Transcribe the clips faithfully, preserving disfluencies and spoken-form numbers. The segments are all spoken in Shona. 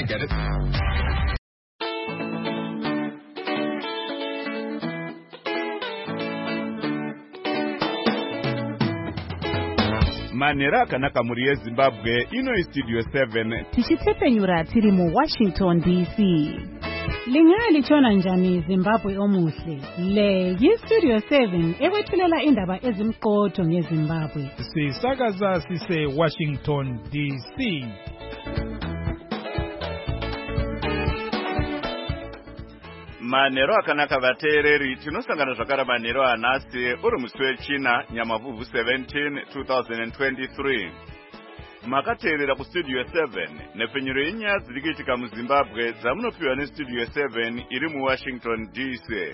get it. Manera akanaka muri yeZimbabwe ino istudio seven tichitepenyura tiri mu Washington D C. Lingaya lichona njani Zimbabwe omuhle. Le yistudio seven ekwethulela indaba ezimqotho ngeZimbabwe. Sisakaza sise Washington D C. Manero akanaka vateereri tinosangana zvakara manero anhasi uri musi wechina Nyamavhuvhu seventeen two thousand twenty-three. Makateerera kustudio seven nepfenyuro yenyaya dziri kuitika muZimbabwe dzamunopiwa nestudio seven iri muWashington D C.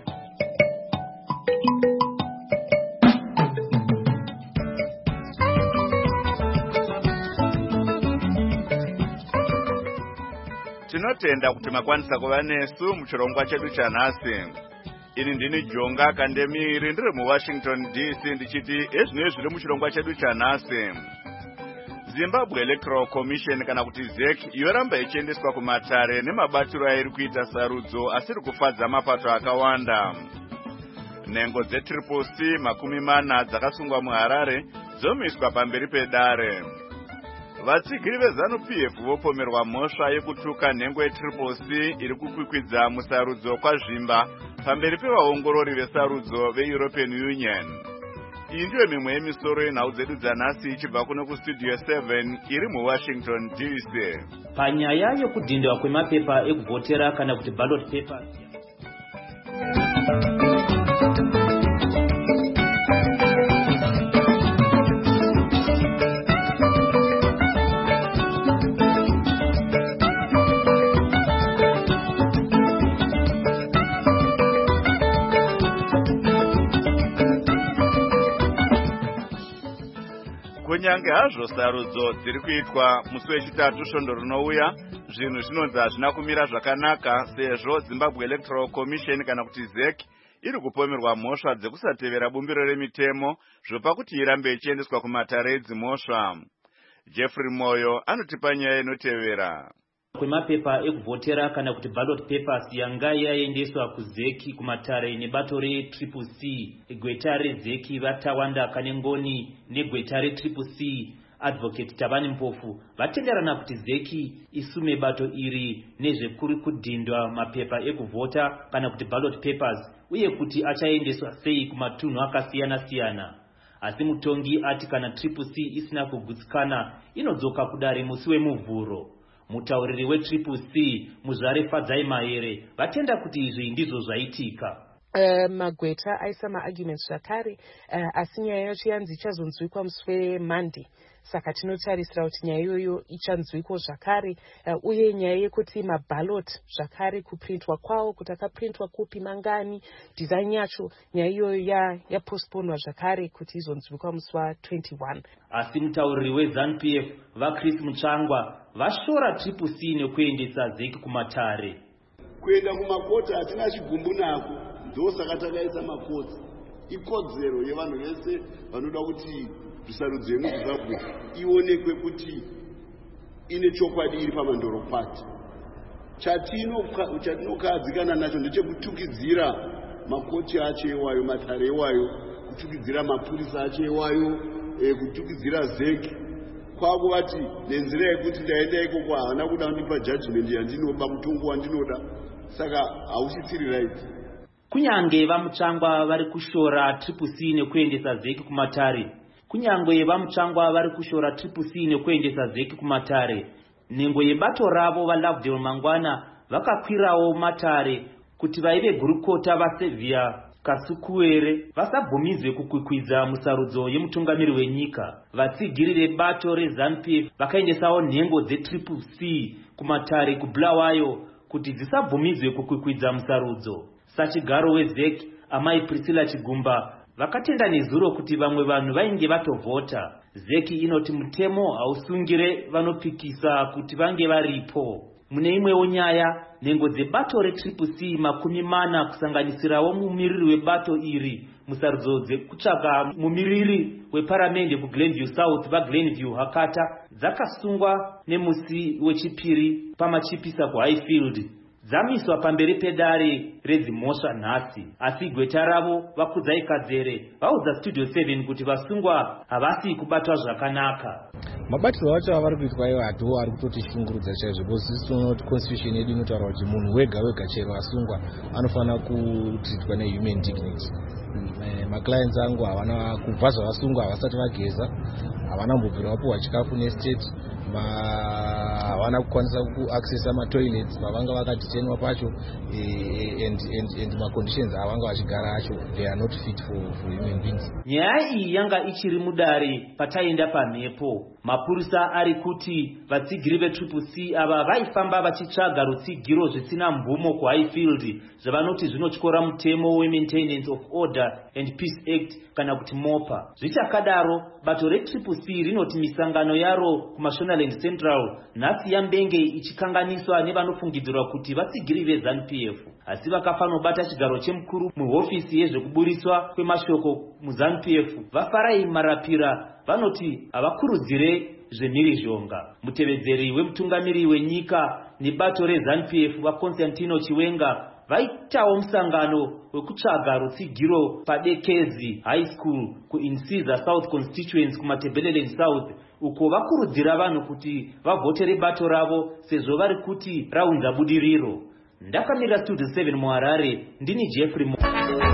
Tinotenda kuti makwanisa kuva nesu muchirongwa chedu chanhasi. Ini ndini Jonga Kandemiri ndiri muWashington D C ndichiti ezvinoi zviri muchirongwa chedu chanhasi. Zimbabwe Electoral Commission kana kuti Z E C yoramba ichiendeswa kumatare nemabatiro airi kuita sarudzo asiri kufadza mapato akawanda. Nhengo dzetriple C makumi mana dzakasungwa muHarare dzomiswa pamberi pedare. Vatsigiri veZanu P F vopomerwa mhosva yekutuka nhengo yetriple C iri kukwikwidza musarudzo kwazvimba pamberi pevaongorori vesarudzo veEuropean Union. Iyi ndiyo mimwe yemisoro yenhau dzedu dzanhasi ichibva kuno kustudio seven iri muWashington D C. Panyaya yokudhindwa kwemapepa ekuvhotera kana kuti ballot papers. Kunyange hazvo sarudzo dziri kuitwa musi wechitatu svondo rinouya, zvinhu zvinonzi hazvina kumira zvakanaka sezvo Zimbabwe Electoral Commission kana kuti Z E C iri kupomerwa mhosva dzekusatevera bumbiro remitemo zvopa kuti irambe ichiendeswa kumatare edzimhosva. Jeffrey Moyo anotipa nyaya inotevera. Kwemapepa ekuvhotera kana kuti ballot papers yanga yaendeswa kuZ E C kumatare nebato retriple C, gweta reZ E C vaTawanda Kanengoni negweta retriple C Advocate Tabani Mpofu vatenderana kuti Z E C isume bato iri nezvekuri kudhindwa mapepa ekuvhota kana kuti ballot papers uye kuti achaendeswa sei kumatunhu akasiyana siyana. Asi mutongi ati kana triple C isina kugutsikana inodzoka kudare musi wemuvhuro. Mutauriri wetriple C Muzvare Fadzai Maere vatenda kuti izvi ndizvo zvaitika. Uh, magweta aisa maarguments zvakare uh, asi nyaya yacho yanzi ichazonzwikwa musi weMonday. Saka tinotarisira kuti nyaya iyoyo ichanzwikwa zvakare uh, uye nyaya yekuti maballot zvakare kuprintwa kwawo kuti akaprintwa kupi mangani design yacho nyaya iyoyo ya yapostponwa zvakare kuti izonzwikwa musi wa21. Asi mutauriri weZanu P F vaChris Mutsvangwa vashora triple C nekuendesa Z E C kumatare. Kuenda kumakoti hatina chigumbu nako, ndosaka takaisa makoti. Ikodzero yevanhu vese vanoda kuti sarudzo yemuZimbabwe ionekwe kuti ine chokwadi iri pamandorokwati. Chatinokadzikana nacho ndechekutukidzira makoti acho ewayo, matare ewayo, kutukidzira mapurisa acho ewayo, e, kutukidzira Z E C. Kwakuvati nenzira yekuti ndaenda ikoko haana kuda kundipa judgment yandinoba mutongo wandinoda, saka hauchitiri right. Kunyange vaMutsvangwa vari kushora triple C nekuendesa Z E C kumatare. Kunyange vaMutsvangwa vari kushora triple C nekuendesa Z E C kumatare. Nhengo yebato ravo vaLovedale Mangwana vakakwirawo matare kuti vaive gurukota vaSevia Kasukuwere vasabvumizwe kukwikwidza musarudzo yemutungamiri wenyika. Vatsigiri vebato reZanu P F vakaendesawo nhengo dzetriple C kumatare kuBulawayo kuti dzisabvumizwe kukwikwidza musarudzo. Sachigaro weZ E C Amai Priscilla Chigumba vakatenda nezuro kuti vamwe vanhu vainge vatovhota. Zeki inoti mutemo hausungire vanopikisa kuti vange varipo. Mune imwewo nyaya, nhengo dzebato retriple C makumi mana kusanganisirawo mumiriri webato iri musarudzo dzekutsvaga mumiriri weparamende kuGlenview South vaGlenview Hakata dzakasungwa nemusi wechipiri pamachipisa kuHighfield. Dzamiswa pamberi pedare redzimhosva nhasi, asi gweta ravo Vakudzai Kadzere vaudza Studio seven kuti vasungwa havasi kubatwa zvakanaka. Mabatiro acho avari kuitwa iwo hado ari kutotishungurudza chaizvo, because tinoti constitution yedu inotaura kuti munhu wega wega chero asungwa anofanira kutreatwa nehuman dignity. Maclients angu havana kubva zvavasungwa havasati vageza, havana mbobvira vapuhwa chikafu nestate, havana kukwanisa kuaccessa matoilets pavanga vakaditenwa pacho, and, and, and maconditions avanga vachigara acho they are not fit for, for human beings. Nyaya iyi yanga ichiri mudare pataenda pamhepo. Mapurisa ari kuti vatsigiri vetriple C ava vaifamba vachitsvaga rutsigiro zvisina mvumo kuHighfield zvavanoti zvinotyora mutemo weMaintenance of Order and Peace Act kana kuti MOPA. Zvichakadaro, bato retriple C rinoti misangano yaro kuMashonaland Central nhasi yambenge ichikanganiswa nevanofungidzirwa kuti vatsigiri veZANU-P F. Asi vakafanobata chigaro chemukuru muhofisi yezvekuburiswa kwemashoko muZANU-P F Vafarai Marapira vanoti havakurudzire zvemhirizhonga. Mutevedzeri wemutungamiri wenyika nebato reZANU-P F vaConstantino Chiwenga vaitawo musangano wekutsvaga rutsigiro paDekezi High School kuInsiza South Constituency kuMatebeleland South, uko vakurudzira vanhu kuti vavhotere bato ravo sezvo vari kuti raunza budiriro. Ndakamira Studio seven muHarare, ndini Jeffrey Mo.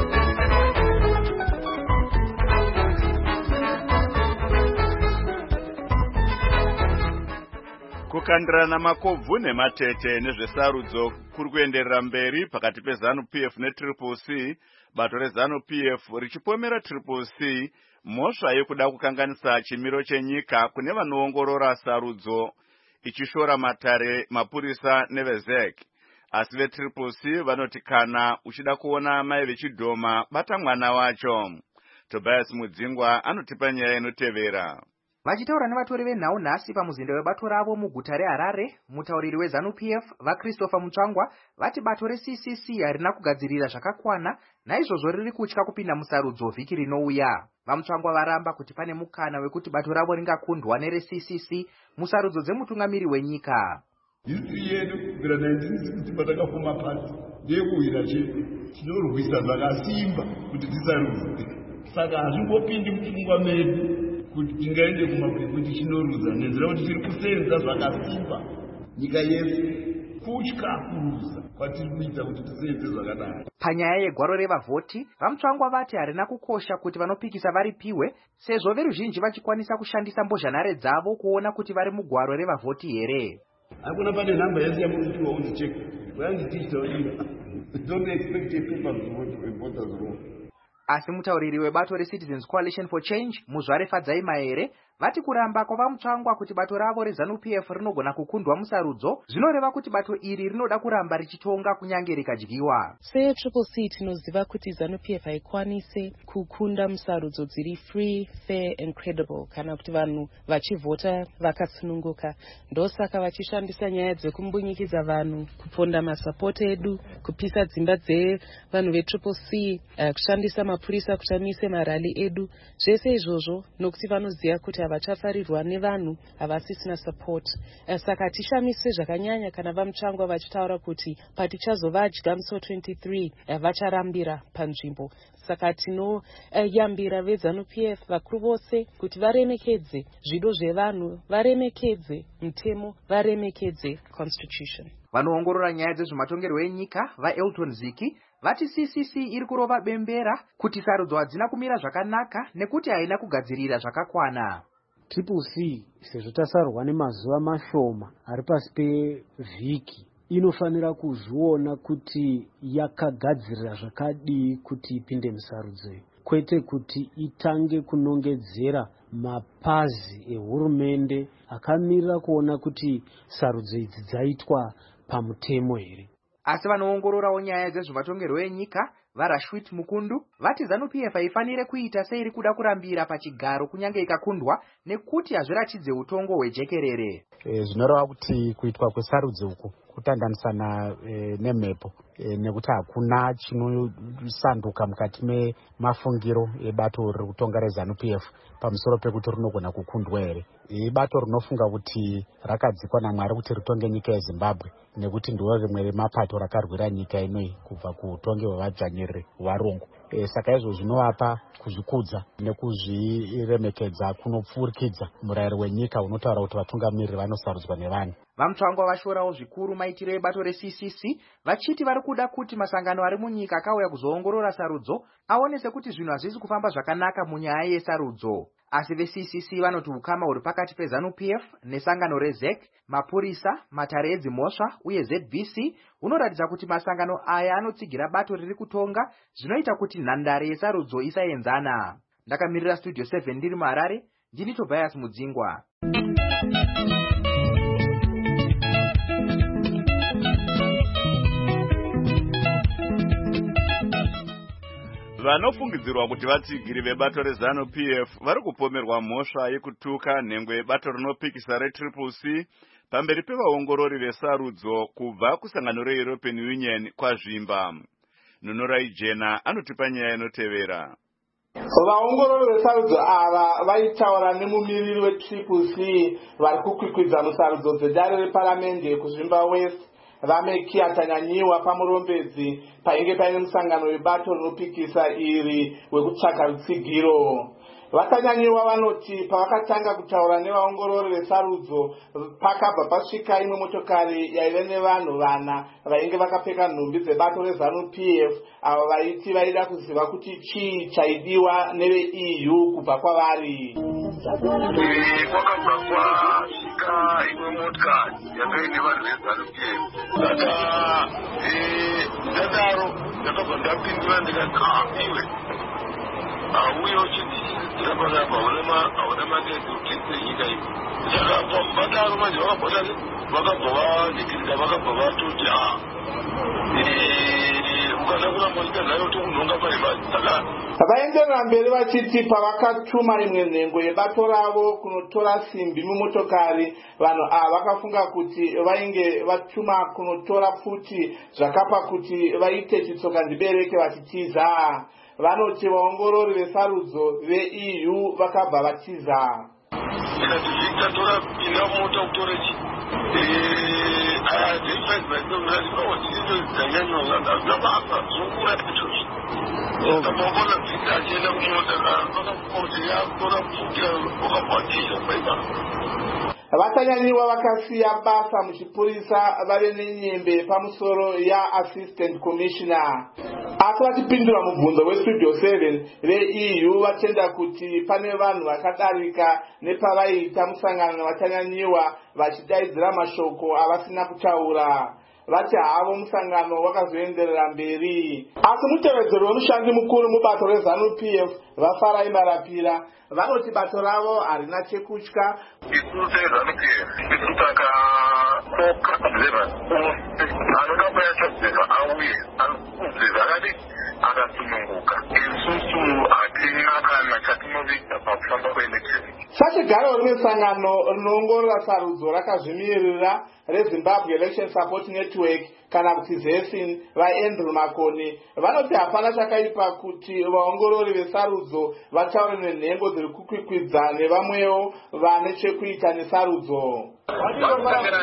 Kukandirana makobvu nematete nezvesarudzo kuri kuenderera mberi pakati peZANU-P F netriple C, bato reZANU-P F richipomera triple C mhosva yekuda kukanganisa chimiro chenyika kune vanoongorora sarudzo, ichishora matare, mapurisa nevezek. Asi vetriple C vanoti kana uchida kuona mai vechidhoma bata mwana wacho. Tobias Mudzingwa anotipa nyaya inotevera. Vachitaura nevatori venhau nhasi pamuzinda webato ravo muguta reHarare, mutauriri weZANU-P F vaChristopher Mutsvangwa vati bato reC C C harina kugadzirira zvakakwana, naizvozvo riri kutya kupinda musarudzo vhiki rinouya. VaMutsvangwa varamba kuti pane mukana wekuti bato ravo ringakundwa nereC C C musarudzo dzemutungamiri wenyika. History yedu kubvira nineteen sixty patakafuma pasi ndeyekuhwira chedu, tinorwisa zvakasimba kuti tisarudze. Saka hazvingopindi mupfungwa medu kuti tingaende kumabwe kuti chinorudza, nenzira kuti tiri kusenza zvakasimba nyika yese, kutya kuruza kwatiri kuita kuti tisenze zvakadaro. Panyaya yegwaro revavhoti, VaMutsvangwa vati harina kukosha kuti vanopikisa varipiwe, sezvo veruzhinji vachikwanisa kushandisa mbozhanhare dzavo kuona kuti vari mugwaro revavhoti here. Hakuna pane nhamba yese yamunoti wauzicheka. Wayandichita wadira. Don't expect a paper to vote for voters wrong. Asi mutauriri webato reCitizens Coalition for Change Muzvare Fadzai Maere vati kuramba kwavaMutsvangwa kuti bato ravo reZANU-P F rinogona kukundwa musarudzo zvinoreva kuti bato iri rinoda kuramba richitonga kunyange rikadyiwa. SeTriple C tinoziva kuti ZANU-P F haikwanise kukunda musarudzo dziri free, fair and credible kana kuti vanhu vachivhota vakatsununguka. Ndosaka vachishandisa nyaya dzekumbunyikiza vanhu, kuponda masapoti edu, kupisa dzimba dzevanhu veTriple C, uh, kushandisa mapurisa kushamise marali edu. Zvese izvozvo nokuti vanoziva kuti havachafarirwa nevanhu havasisina support. Uh, saka tishamise zvakanyanya kana VaMutsvangwa vachitaura kuti patichazovadya musi twenty-three uh, vacharambira panzvimbo. Saka tinoyambira uh, veZANU-P F vakuru vose kuti varemekedze zvido zvevanhu, varemekedze mutemo, varemekedze constitution. Vanoongorora nyaya dzezvematongerwo enyika vaElton Ziki vati C C C iri kurova bembera kuti sarudzo hadzina kumira zvakanaka nekuti haina kugadzirira zvakakwana. Triple C sezvo tasarurwa nemazuva mashoma ari pasi pevhiki, inofanira kuzviona kuti yakagadzirira zvakadii kuti ipinde musarudzo, kwete kuti itange kunongedzera mapazi ehurumende akamirira kuona kuti sarudzo idzi dzaitwa pamutemo here. Asi vanoongororawo nyaya dzezvematongerwo enyika vaRashwit Mukundu vati ZANU P F haifanire kuita seiri kuda kurambira pachigaro kunyange ikakundwa nekuti hazviratidze utongo hwejekerere. E, zvinoreva kuti kuitwa kwesarudzo uku kutanganisana e, nemhepo e, nekuti hakuna chinosanduka mukati memafungiro ebato riri kutonga reZANU P F pamusoro pekuti rinogona kukundwa here. Ibato rinofunga kuti rakadzikwa naMwari kuti ritonge nyika yeZimbabwe nekuti ndiwo rimwe remapato rakarwira nyika inoi kubva kuutongi hwevadzvanyiriri hwarungu. E, saka izvo zvinovapa kuzvikudza nekuzviremekedza kunopfurikidza murayiro wenyika unotaura kuti vatungamiriri vanosarudzwa nevanhu. VaMutsvangwa vashorawo zvikuru maitiro ebato reC C C vachiti vari kuda kuti masangano ari munyika akauya kuzoongorora sarudzo aonese kuti zvinhu hazvisi kufamba zvakanaka munyaya yesarudzo. Asi veC C C vanoti ukama huri pakati peZANU P F nesangano reZ E C, mapurisa, matare edzimhosva uye Z B C hunoratidza kuti masangano aya anotsigira bato riri kutonga zvinoita kuti nhandare yesarudzo isaenzana. Ndakamirira Studio seven ndiri muHarare, ndini Tobias Mudzingwa. Vanofungidzirwa kuti vatsigiri vebato reZANU P F vari kupomerwa mhosva yekutuka nhengo yebato rinopikisa reTriple C pamberi pevaongorori vesarudzo kubva kusangano reEuropean Union kwazvimba. Nunorai Jena anotipa nyaya inotevera. Vaongorori vesarudzo ava vaitaura nemumiriri weTriple C vari kukwikwidza musarudzo dzedare reparamende kuzvimba West Vameki atanyanyiwa pamurombedzi painge paine musangano webato rinopikisa iri wekutsvaka rutsigiro. Vatanyanyiwa vanoti pavakatanga kutaura nevaongorori vesarudzo pakabva pasvika imwe motokari yaive nevanhu vana vainge vakapfeka nhumbi dzebato reZANU P F avo vaiti vaida kuziva kuti chii chaidiwa neveE U kubva kwavari. Kwakabva kwasvika imwe motikari yakaine vanhu veZANU P F saka ndadaro ndakabva ndapindura ndikati iwe auye uchindisira panapa hauna manezi ukidze nyika iyi. Saka vadaro manje vakabva vakabva vanhikirika vakabva vatoti ukanakura monika nayo tokunhonga paimai. Saka vaenderera mberi vachiti pavakatuma imwe nhengo yebato ravo kunotora simbi mumotokari, vanhu ava vakafunga kuti vainge vatuma kunotora pfuti zvakapa kuti vaite chitsoka ndibereke vachitiza. Vanoti vaongorori vesarudzo veE U vakabva vatiza. Ikati zvikatora ina mota kutorechi Vatanyanyiwa vakasiya basa muchipurisa vave nenyembe pamusoro yaAssistant Commissioner. Asi vachipindura mubvunzo weStudio seven veE U vatenda kuti pane vanhu vakadarika nepavaiita musangano navatanyanyiwa vachidaidzira mashoko avasina kutaura. Vati havo musangano wakazoenderera mberi. Asi mutevedzeri wemushandi mukuru mubato reZANU P F vaFarai Marapira vanoti bato ravo harina chekutya. Isu seZANU P F isu takakoka observers ose anoda kuyachodzeva auye anokubvisa akati akasununguka. Isusu hatina kana chatinovita pakufamba kweelection. Sachigaro rimwe sangano rinoongorora sarudzo rakazvimirira reZimbabwe Election Support Network kana kuti ZESIN vaAndrew Makoni vanoti hapana chakaipa kuti vaongorori vesarudzo vataure nenhengo dziri kukwikwidza nevamwewo vane chekuita nesarudzo. Vakutangana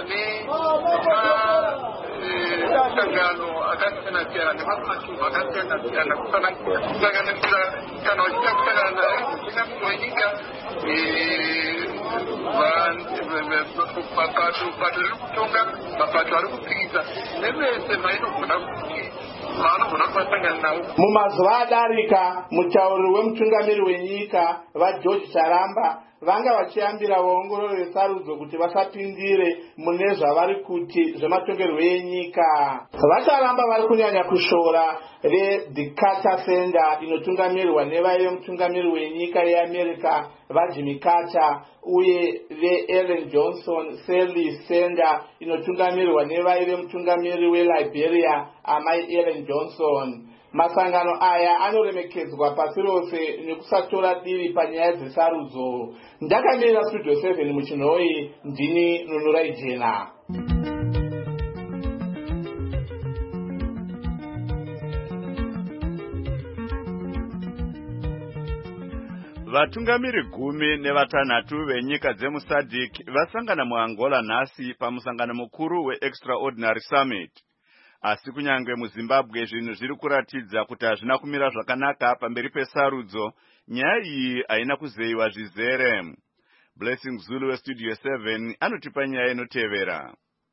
nemasangano akasiyana siyana nemapuratimu akasiyana siyana kusanganisira kana vachida kusangana naye muchina munhu wenyika mapato riri kutonga mapato ari kupikisa nevese vainogona kuti vaanogona kuvasangana navo. Mumazuva adarika mutauriri wemutungamiri wenyika vaGeorge Charamba vanga vachiyambira vaongorori vesarudzo kuti vasapindire mune zvavari kuti zvematongerwo enyika. Vacharamba vari kunyanya kushora reThe Carter Center inotungamirwa nevaive mutungamiri wenyika yeAmerica vaJimmy Carter uye veEllен Johnson Sirleaf Center inotungamirwa nevaive mutungamiri weLiberia amai Ellen Johnson. masangano aya anoremekedzwa pasi rose nekusatora diri panyaya dzesarudzo. Ndakamirira Studio seven muchinhoi, ndini Nunurai Jena. Vatungamiri gumi nevatanhatu venyika dzemusadc vasangana muAngola nhasi pamusangano mukuru weExtraordinary Summit. Asi kunyange muZimbabwe zvinhu zviri kuratidza kuti hazvina kumira zvakanaka pamberi pesarudzo, nyaya iyi haina kuzeyiwa zvizere. Blessing Zulu weStudio seven anotipa nyaya inotevera.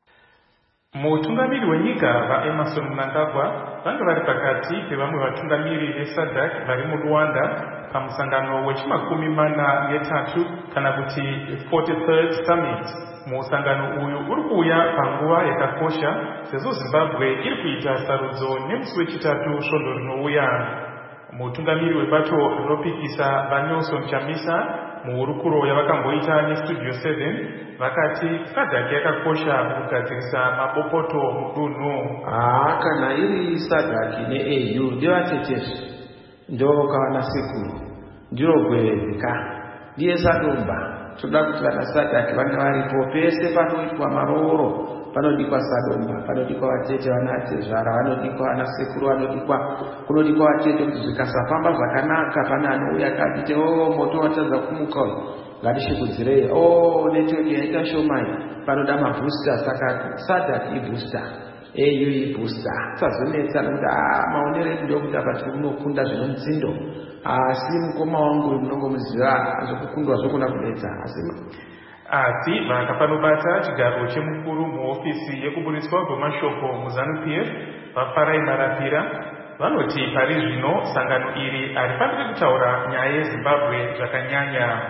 Mutungamiri wenyika vaEmmerson Mnangagwa vanga vari pakati pevamwe vatungamiri veSADC vari muRwanda pamusangano wechimakumi mana netatu kana kuti forty-third Summit. Musangano uyu uri kuuya panguva yakakosha sezvo Zimbabwe iri kuita sarudzo nemusi wechitatu svondo rinouya. Mutungamiri webato rinopikisa vaNelson Chamisa muhurukuro yavakamboita neStudio seven vakati SADC yakakosha kugadzirisa mabopoto mudunhu. Ah, kana iri SADC neA U ndevatetezvi ndo kavana sekuru ndiro gwezeka ndiye sadomba. Toda kuti vana SADC vange varipo pese panoitwa marooro, panodikwa sadomba, panodikwa vatete vana atezvara, vanodikwa vana sekuru, vanodikwa kunodikwa vatete kuti zvikasafamba zvakanaka pane anouya akati oh moto watadza kumuka uyu ngatishikudzirei, oh network yaita shomai panoda mabooster. Saka SADC ibooster, A U ibooster. Sazonetsa nokuti ah maonero edu ndokuti apa tiri kunokunda zvinomutsindo, asi mukoma wangu munongomuziva zvokukundwa zvokuna kunetsa. Asi asi vakapanobata chigaro chemukuru muofisi yekuburiswa kwemashoko muZANU-P F vaFarai Marapira vanoti pari zvino sangano iri harifaniri kutaura nyaya yeZimbabwe zvakanyanya.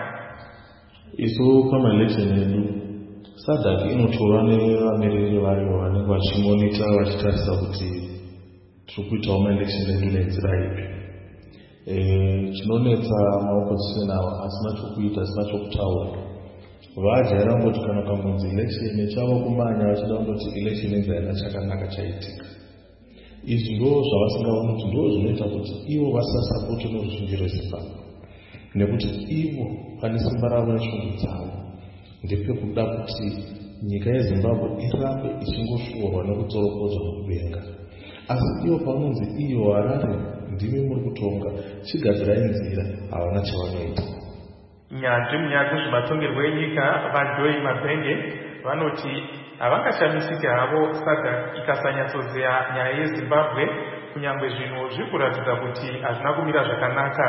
Isu pamaelection edu SADC inotorwa nevamiriri vayo vanenge vachimonita vachitarisa kuti tiri kuitawo maelection edu nenzira ipi. Chinonetsa maopposition avo asina chokuita, asina chokutaura. Vajaira ngoti kana pamwedzi election chavo kumanya vachida kundoti election enzi haina chakanaka chaitika. Izvi ndo zvavasingaoni kuti ndo zvinoita kuti ivo vasasapoti noruzhinji rweZimbabwe, nekuti ivo pane simba ravo neshungu dzavo ndepekuda kuti nyika yeZimbabwe irambe ichingoshuurwa nekutsorokodzwa mukudenga. Asi ivo pavanonzi iyo Harare ndimi muri kutonga, chigadzirai nzira, havana chavanoita. Nyanzvi munyaya dzezvematongerwo enyika vaJoy Mabhenge vanoti havangashamisiki havo SADC ikasanyatsozeya nyaya yeZimbabwe, kunyange zvinhu zviri kuratidza kuti hazvina kumira zvakanaka.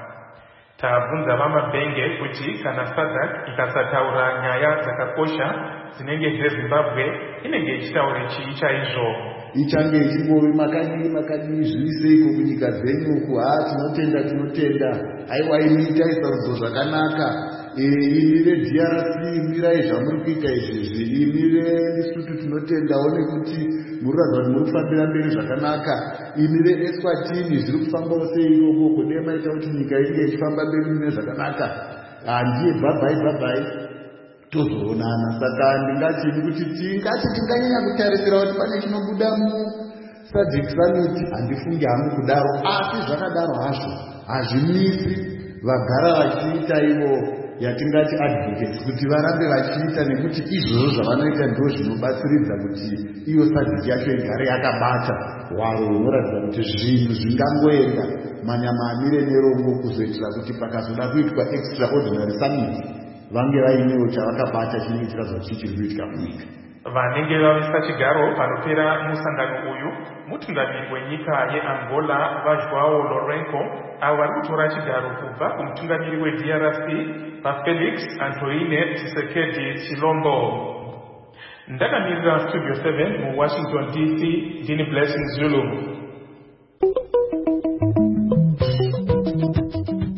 Tabvunza vaMabhenge kuti kana SADC ikasataura nyaya dzakakosha dzinenge dzeZimbabwe inenge ichitaura chii chaizvo. Ichange ichingove makadii makadii zviriseiko kunyika dzenyu ku ha tinotenda tinotenda aiwa iniitai sarudzo zvakanaka, imi veD R C mirai zvamuri kuita izvizvi, imi veLesotho tinotendawo nekuti muriratidza kuti muri kufambira mberi zvakanaka, imi veEswatini zviri kufambawo sei ikoko, kudai maita kuti nyika inge ichifamba mberi mune zvakanaka. Handiye bhabhai bhabhai tozoonana. Saka ndingati kuti tingati tinganyanya kutarisira kuti pane chinobuda muSADC Summit. Handifungi hangu kudaro, asi zvakadaro hazvo hazvimisi vagara vachiita ivo yatingati advocates kuti varambe vachiita, nekuti izvozvo zvavanoita ndo zvinobatsiridza kuti iyo SADC yacho igare yakabata hwaro hunoratidza kuti zvinhu zvingangoenda manyama amire nerongo, kuzoitira kuti pakazoda kuitwa Extraordinary Summit vange vainewo chavakabata chinenge chikazoda kuti chiri kuitika munyika. Vanenge vavisa chigaro panopera musangano uyu mutungamiri wenyika yeAngola vaJoão Lourenço, avo vari kutora chigaro kubva kumutungamiri weD R C vaFelix Antoine Tshisekedi Tshilombo. Ndakamirira Studio seven muWashington D C, ndini Blessing Zulu. Apa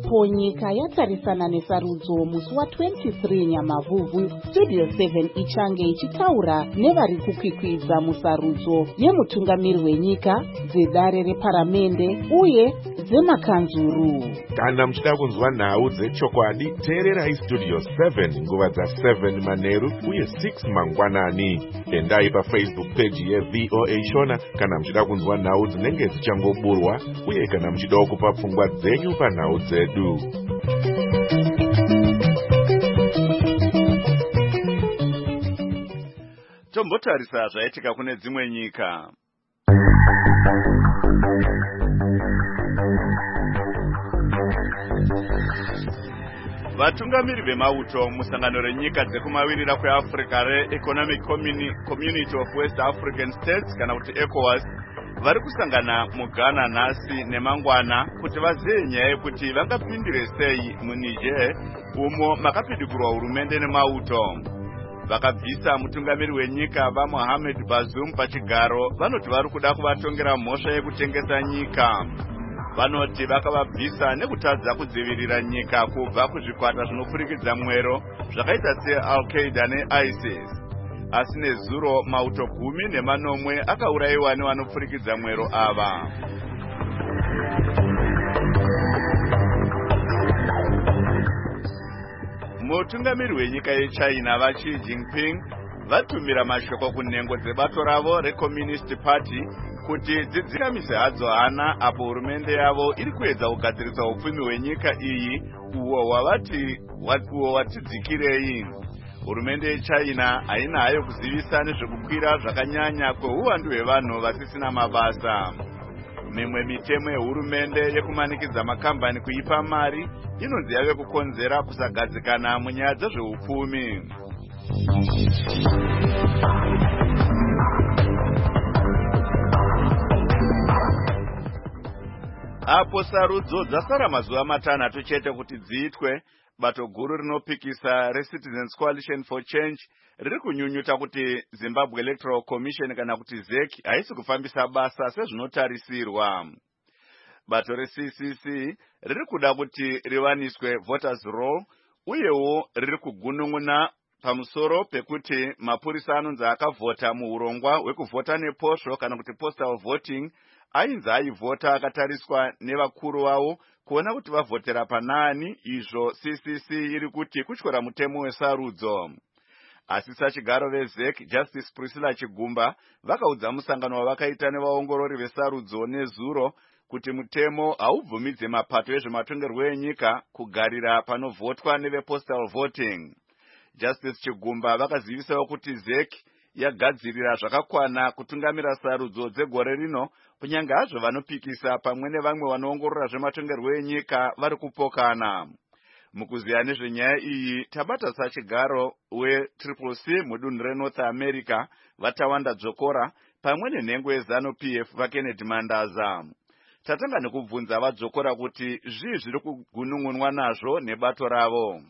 ipapo nyika yatarisana nesarudzo musi wa23 Nyamavhuvhu. Studio seven ichange ichitaura nevari kukwikwidza musarudzo yemutungamiri wenyika, dzedare reparamende uye dzemakanzuru. Kana muchida kunzwa nhau dzechokwadi, teererai Studio seven nguva dza seven manheru uye six mangwanani. Endai paFacebook page yeV O A Shona kana muchida kunzwa nhau dzinenge dzichangoburwa uye kana muchida kupa pfungwa dzenyu panhau dzedu. Tombotarisa zvaitika kune dzimwe nyika. Vatungamiri vemauto musangano renyika dzekumavirira kweAfrica reEconomic Community of West African States kana kuti ECOWAS vari kusangana muGhana nhasi nemangwana kuti vazive nyaya yekuti vangapindire sei muNiger umo makapidigurwa hurumende nemauto. Vakabvisa mutungamiri wenyika vaMohamed Bazoum pachigaro vanoti vari kuda kuvatongera mhosva yekutengesa nyika. Vanoti vakavabvisa nekutadza kudzivirira nyika kubva kuzvikwata zvinopfurikidza mwero zvakaita seAl-Qaeda neISIS. Asi nezuro mauto gumi nemanomwe akaurayiwa nevanopfurikidza mwero ava. Mutungamiri wenyika yeChina vaXi Jinping vatumira mashoko kunhengo dzebato ravo reCommunist Party kuti dzidzikamise hadzo hana apo hurumende yavo iri kuedza kugadzirisa upfumi hwenyika iyi uwo wavati uwo watidzikirei. Hurumende yeChina haina hayo kuzivisa nezvekukwira zvakanyanya kweuwandu hwevanhu vasisina mabasa. Mimwe mitemo yehurumende yekumanikidza makambani kuipa mari inonzi yave kukonzera kusagadzikana munyaya dzezveupfumi. Apo sarudzo dzasara mazuva matanhatu chete kuti dziitwe, bato guru rinopikisa reCitizens Coalition for Change riri kunyunyuta kuti Zimbabwe Electoral Commission kana kuti Z E C haisi kufambisa basa sezvinotarisirwa. Bato reC C C riri kuda kuti riwaniswe voters roll uyewo riri kugunun'una pamusoro pekuti mapurisa anonzi akavhota muurongwa hwekuvhota neposho kana kuti postal voting ainzi aivhota akatariswa nevakuru vavo kuona kuti vavhotera panani. Izvo C C C iri kuti kutyora mutemo wesarudzo. Asi sachigaro veZ E C Justice Priscilla Chigumba vakaudza musangano wavakaita nevaongorori vesarudzo nezuro kuti mutemo haubvumidze mapato ezvematongerwo enyika kugarira panovhotwa nevepostal voting. Justice Chigumba vakazivisawo kuti Z E C yagadzirira zvakakwana kutungamira sarudzo dzegore rino, kunyange hazvo vanopikisa pamwe nevamwe vanoongorora zvematongerwo enyika vari kupokana. Mukuziya nezvenyaya iyi tabata sachigaro weTriple C mudunhu reNorth America vaTawanda Dzokora pamwe nenhengo yeZanu P F vaKennedy Mandaza. Tatanga nekubvunza vaDzokora kuti zvii zviri kugunun'unwa nazvo nebato ravo.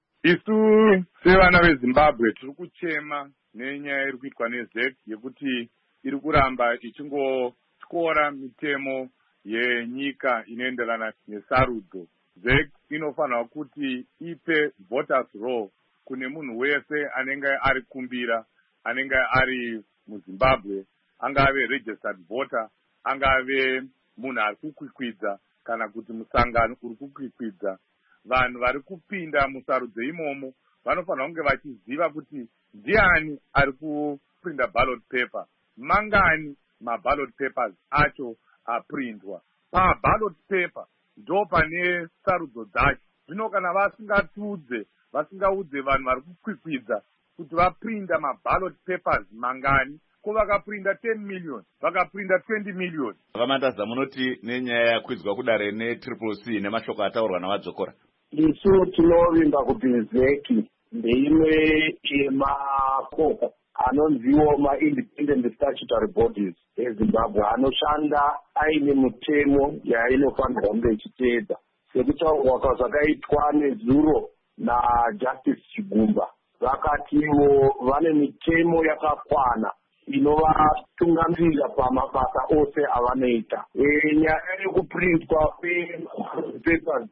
Isu sevana veZimbabwe tiri kuchema nenyaya iri kuitwa neZ E C yekuti iri kuramba ichingotyora mitemo yenyika inoenderana nesarudzo. Z E C inofanira kuti ipe voters roll kune munhu wese anenge ari kumbira, anenge ari muZimbabwe, angave registered voter, angave munhu ari kukwikwidza kana kuti musangano uri kukwikwidza. Vanhu vari kupinda musarudzo imomo vanofanira kunge vachiziva kuti ndiani ari kuprinda ballot paper, mangani maballot papers acho aprindwa. Paballot paper ndo pane sarudzo dzacho. Zvino kana vasingatudze vasingaudze vanhu vari kukwikwidza kuti vaprinda maballot papers mangani, ko vakaprinda ten million vakaprinda twenty million. Vamandaza munoti nenyaya yakwidzwa kudare neTriple C nemashoko ataurwa navadzokora. Isu tinovimba kuti Z E C ndeimwe yemakoko anonziwo ma-independent statutory bodies eZimbabwe anoshanda aine mutemo yainofanirwa kunge ichiteedza. Sekutaurwa zvakaitwa nezuro naJustice Chigumba, vakatiwo vane mitemo yakakwana inovatungamirira pamabasa ose avanoita. Nyaya yekuprintwa kwepapers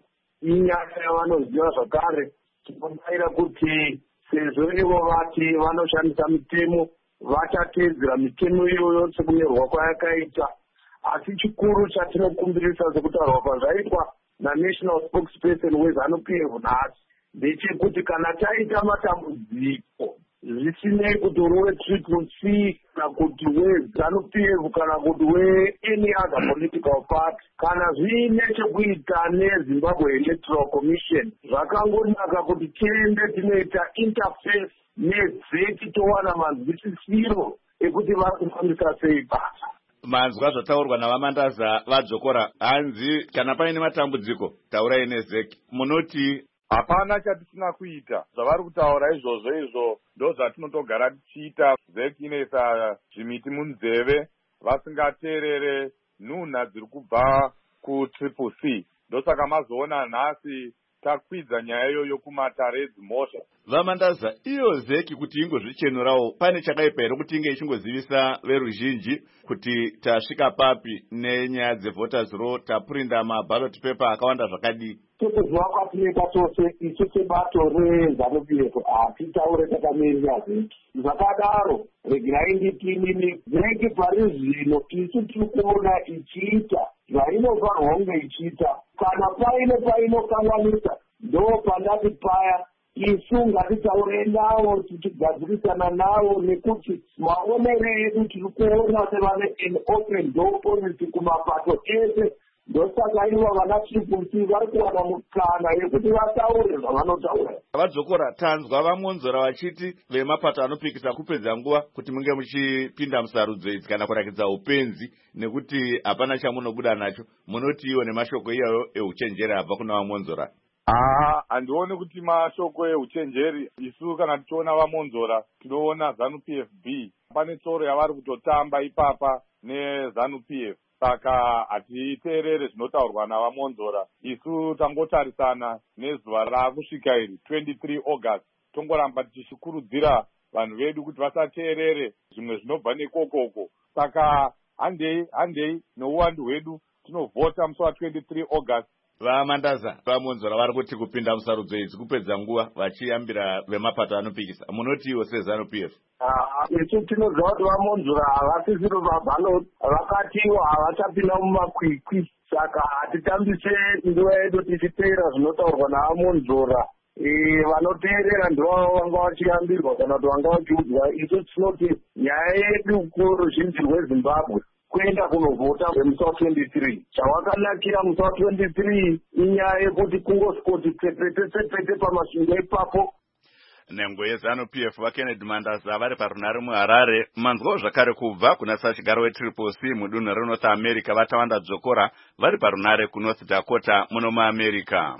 inyaya yavanoziva zvakare. Tinobayira kuti sezvo ivo vati vanoshandisa mitemo vachateedzera mitemo iyoyo sekunyorwa kwayakaita. Asi chikuru chatinokumbirisa sekutaurwa kwazvaitwa naNational Spokesperson weZANU-P F nhasi ndechekuti kana taita matambudziko zvisinei kuti uri wetriple C kana kuti weZANU-P F kana kuti we-any other political party, kana zviine chekuita neZimbabwe Electoral Commission, zvakangonaka kuti tiende tinoita interface nezeki towana manzwisisiro ekuti vari kufambisa sei basa. Manzwa zvataurwa navamandaza vadzokora hanzi kana paine matambudziko taurai nezeki. Munoti hapana chatisina kuita. Zvavari kutaura izvozvo izvo ndo zvatinotogara tichiita. Zeki inoisa zvimiti munzeve vasingateerere nhunha dziri kubva kutriple C. Ndosaka mazoona nhasi takwidza nyaya iyoyo kumatare edzimhosva. Vamandaza, iyo zeki kuti ingozvichenurawo pane chakaipa here kuti inge ichingozivisa veruzhinji kuti tasvika papi nenyaya dzevoters roll, tapurinda maballot paper akawanda zvakadii? Tokuziva kwatinoita tose isu sebato reZANU-P F hatitaure takamirira zeki. Zvakadaro regai nditi inini zeki pari zvino isu tiri kuona ichiita zvainofanirwa kunge ichiita. Kana paine painokanganisa ndo pandati paya isu ngatitaure navo tichigadzirisana navo, nekuti maonere edu tiri kuona sevane an open door policy kumapato ese. Ndosaka ivo vana triple C vari kuwana mukana yekuti vataure zvavanotaura. Vadzokora tanzwa vamonzora vachiti vemapato anopikisa kupedza nguva kuti munge muchipinda musarudzo idzi kana kurakidza upenzi nekuti hapana chamunobuda nacho. Munoti iwo nemashoko iyayo euchenjeri abva kuna vamonzora? Ah, handioni kuti mashoko euchenjeri. Isu kana tichiona vamonzora tinoona ZANU-P F B pane tsoro yavari kutotamba ipapa neZANU-P F. Saka hatiteerere zvinotaurwa navamonzora. Isu tangotarisana nezuva rakusvika iri twenty-three August. Tongoramba tichikurudzira vanhu vedu kuti vasateerere zvimwe zvinobva nekokoko. Saka handei handei nouwandu hwedu tinovhota musi wa twenty-three August. Vamandaza, vamonzora vari kuti kupinda musarudzo idzi kupedza nguva vachiyambira vemapato anopikisa. Munoti iwo seZANU-P F? Isu tinoziva kuti vamonzora havasisiri maballot, vakatiwa havachapinda mumakwikwi. Saka hatitambise nguva yedu tichiteera zvinotaurwa navamonzora. Vanoteerera ndivavo vanga vachiyambirwa kana kuti vanga vachiudzwa. Isu tinoti nyaya yedu kuruzhinji rweZimbabwe kuenda kunovhota musi wa twenty-three. Chawakanakira musi wa twenty-three inyaya yekuti kungosvikoti tsepete tsepete pamasvingo ipapo. Nhengo yeZANU-P F vaKennedy Mandaza vari parunare muHarare. Manzwawo zvakare kubva kuna sachigaro wetriple C mudunhu reNorth America vatawanda dzokora vari parunare kuNorth Dakota muno muAmerica.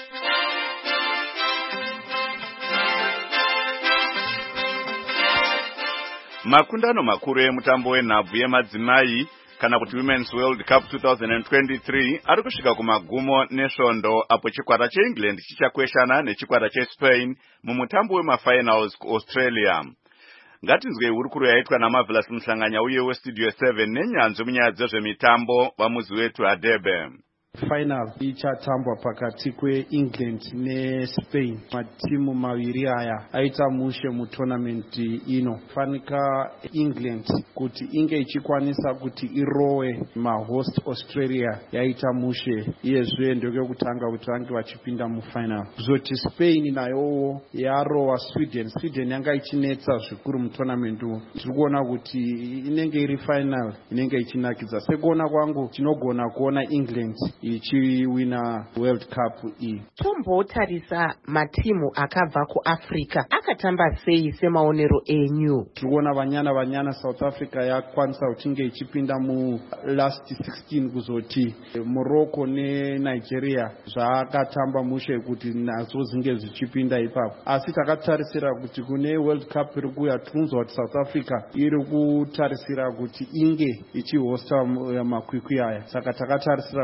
Makundano makuru emutambo wenhabvu yemadzimai kana kuti Women's World Cup twenty twenty-three ari kusvika kumagumo nesvondo apo chikwata cheEngland chichakweshana nechikwata cheSpain mumutambo wemafinals kuAustralia. Ngatinzwei hurukuro yaitwa naMarvelous Muhlanganya uye weStudio seven nenyanzvi munyaya dzezvemitambo vamuzi wetu Adebe. Final ichatambwa pakati kweEngland neSpain. Matimu maviri aya aita mushe mutournament ino. Fanika England kuti inge ichikwanisa kuti irowe mahost Australia yaita mushe iyezve ndokutanga kuti vange vachipinda mufinal. Zoti Spain nayo yarowa Sweden. Sweden yanga ichinetsa zvikuru mutournament uyu. Tiri kuona kuti inenge iri final inenge ichinakidza. Sekuona kwangu tinogona kuona England ichiwina World Cup iyi. Tombotarisa matimu akabva kuAfrica akatamba sei semaonero enyu? Tikuona vanyana vanyana South Africa yakwanisa kuchinge ichipinda mu last sixteen kuzoti Morocco neNigeria zvakatamba mushe kuti nazo zinge zichipinda ipapo. Asi takatarisira kuti kune World Cup iri kuya tunzwa kuti South Africa iri kutarisira kuti inge ichihosta makwikwi aya. Saka takatarisira kuti ni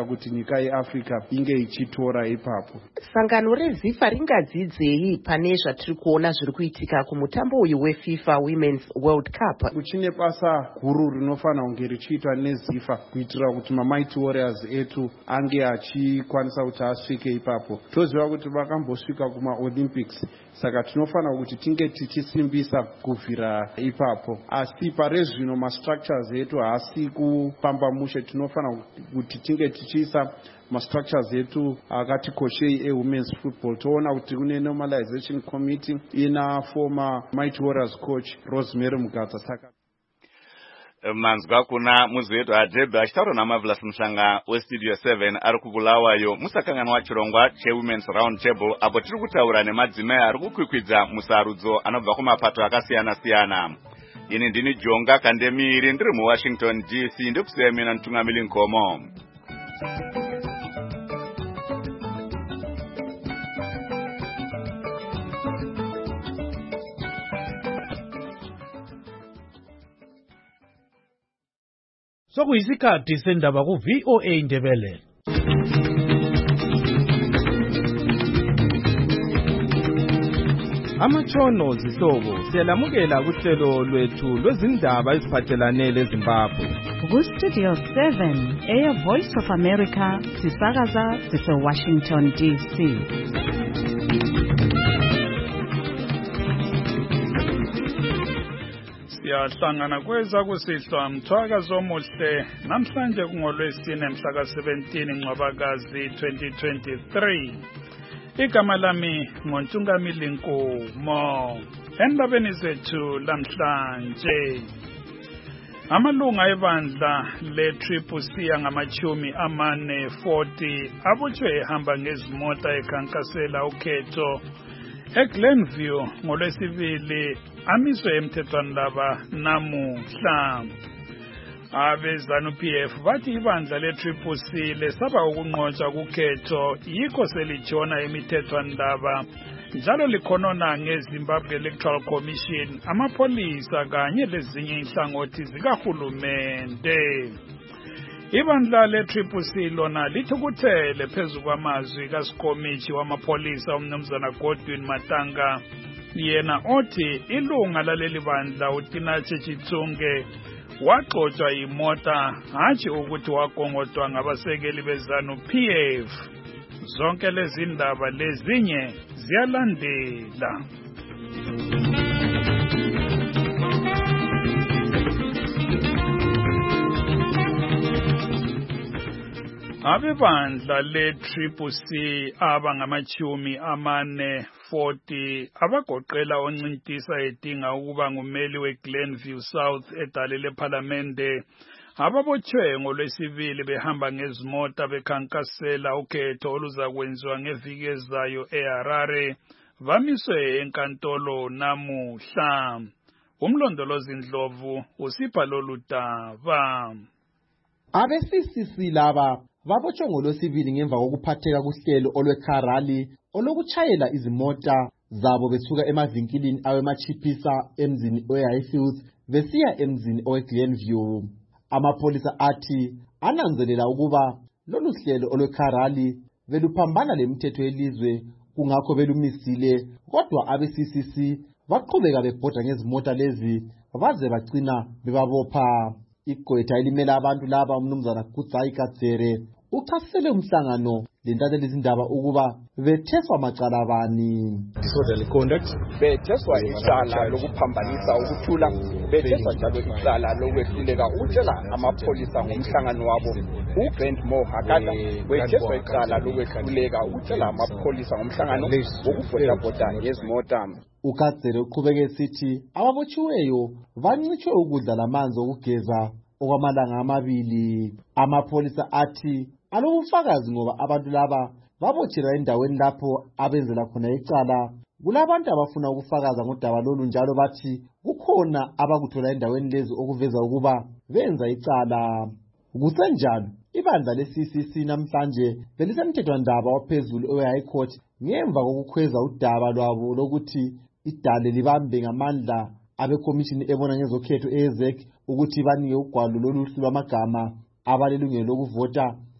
nyika yeAfrica inge ichitora ipapo. Sangano reZIFA ringadzidzei pane zvatiri kuona zviri kuitika kumutambo uyu weFIFA Women's World Cup? Kuchine basa guru rinofanira kunge richiitwa neZIFA kuitira kuti maMighty Warriors etu ange achikwanisa kuti asvike ipapo. Toziva kuti vakambosvika kumaOlympics, saka tinofanira kuti tinge tichisimbisa kubvira ipapo. Asi pare zvino mastructures etu haasi kupamba mushe, tinofanira kuti tinge tichiisa mastructures etu akatikoshei ewomen's football. Toona kuti kune normalization committee ina former Mighty Warriors coach Rosemary Mugadza. Saka manzwa kuna muzi wetu Adebe achitaura naMarvelous Mushanga weStudio seven ari kubulawayo musakanganwa chirongwa cheWomen's Round Table apo tiri kutaura nemadzimai ari kukwikwidza musarudzo anobva kumapato akasiyana siyana. Ini ndini Jonga Kandemiri ndiri muWashington D C ndikusiya mina Mtungamili Nkomo. Sokuyisikhathi sendaba ku V O A Ndebele. Amachono zihlobo siyalamukela kuhlelo lwethu lwezindaba eziphathelane leZimbabwe. Ku Studio seven, Air Voice of America, sisakaza sise Washington D C. Siyahlangana kweza kusihlwa mthwakazo omuhle namhlanje kungolwesine mhla ka seventeen Ncwabakazi twenty twenty-three. Igama lami ngoNtungamili Nkomo. Endabeni zethu lamhlanje, amalunga ebandla le-Triple C angamachumi amane forty abutshwe ehamba ngezimota ekhankasela ukhetho eGlenview ngolwesibili amiswe emthethwandaba namuhla. Abe-ZANU-P F bathi ibandla le-Triple C lesaba ukunqotshwa kukhetho yikho selijona imithethwandaba njalo likhonona ngeZimbabwe Electoral Commission, amapolisa kanye lezinye inhlangothi zikahulumende. Ibandla le-Triple C lona lithukuthele phezu kwamazwi kaSikomithi wamapolisa umnumzana Godwin Matanga, yena othi ilunga laleli bandla uTinache Chitsunge waxotsha imota hatshi ukuthi wagongodwa ngabasekeli beZANU-P F. Zonke lezi ndaba lezinye ziyalandela. Abebandla le-Triple C abangamachumi amane forty abagoqela oncintisa edinga ukuba ngumeli weGlenview South edale lePhalamende ababotshwe ngolwesibili behamba ngezimota bekhankasela ukhetho oluzakwenziwa ngeviki ezayo eHarare bamiswe enkantolo namuhla. Umlondolozi Ndlovu usipha lolu daba. Abe-C C C laba babotshwe ngolwesibili ngemva kokuphatheka kuhlelo olweKharali olokuchayela izimota zabo besuka emavinkilini awemachiphisa emzini weHighfields besiya emzini oweGlenview. Amapolisa athi ananzelela ukuba lolu hlelo olweKharali beluphambana lemithetho yelizwe kungakho belumisile, kodwa abe-C C C baqhubeka bebhoda ngezimota lezi baze bagcina bebabopha. Igqwetha elimela abantu laba umnumzana Kudzai Kadzere uchasisele umhlangano lentatheli izindaba ukuba betheswa macala bani. Disorderly conduct, betheswa icala lokuphambanisa ukuthula, betheswa njalo icala lokwehluleka ukutshela amapolisa ngomhlangano wabo. uGrant Moore Hakata betheswa icala lokwehluleka ukutshela amapolisa ngomhlangano wokubhodabhoda ngezimota. uKadzere uqhubeke esithi ababotshiweyo bancitshwe ukudla lamanzi okugeza okwamalanga amabili. Amapolisa athi alobufakazi ngoba abantu laba babotshela endaweni lapho abenzela khona icala. Kulabantu abafuna ukufakaza ngodaba lolu njalo bathi kukhona abakuthola endaweni lezi okuveza ukuba benza icala. Kusenjalo ibandla le-C C C namhlanje belisemthethwandaba ophezulu owe-High Court ngemva kokukhweza udaba lwabo lokuthi idale libambe ngamandla abekomishini ebona ngezokhetho eZEC ukuthi banike ugwalo loluhlu lwamagama abalelungelo lokuvota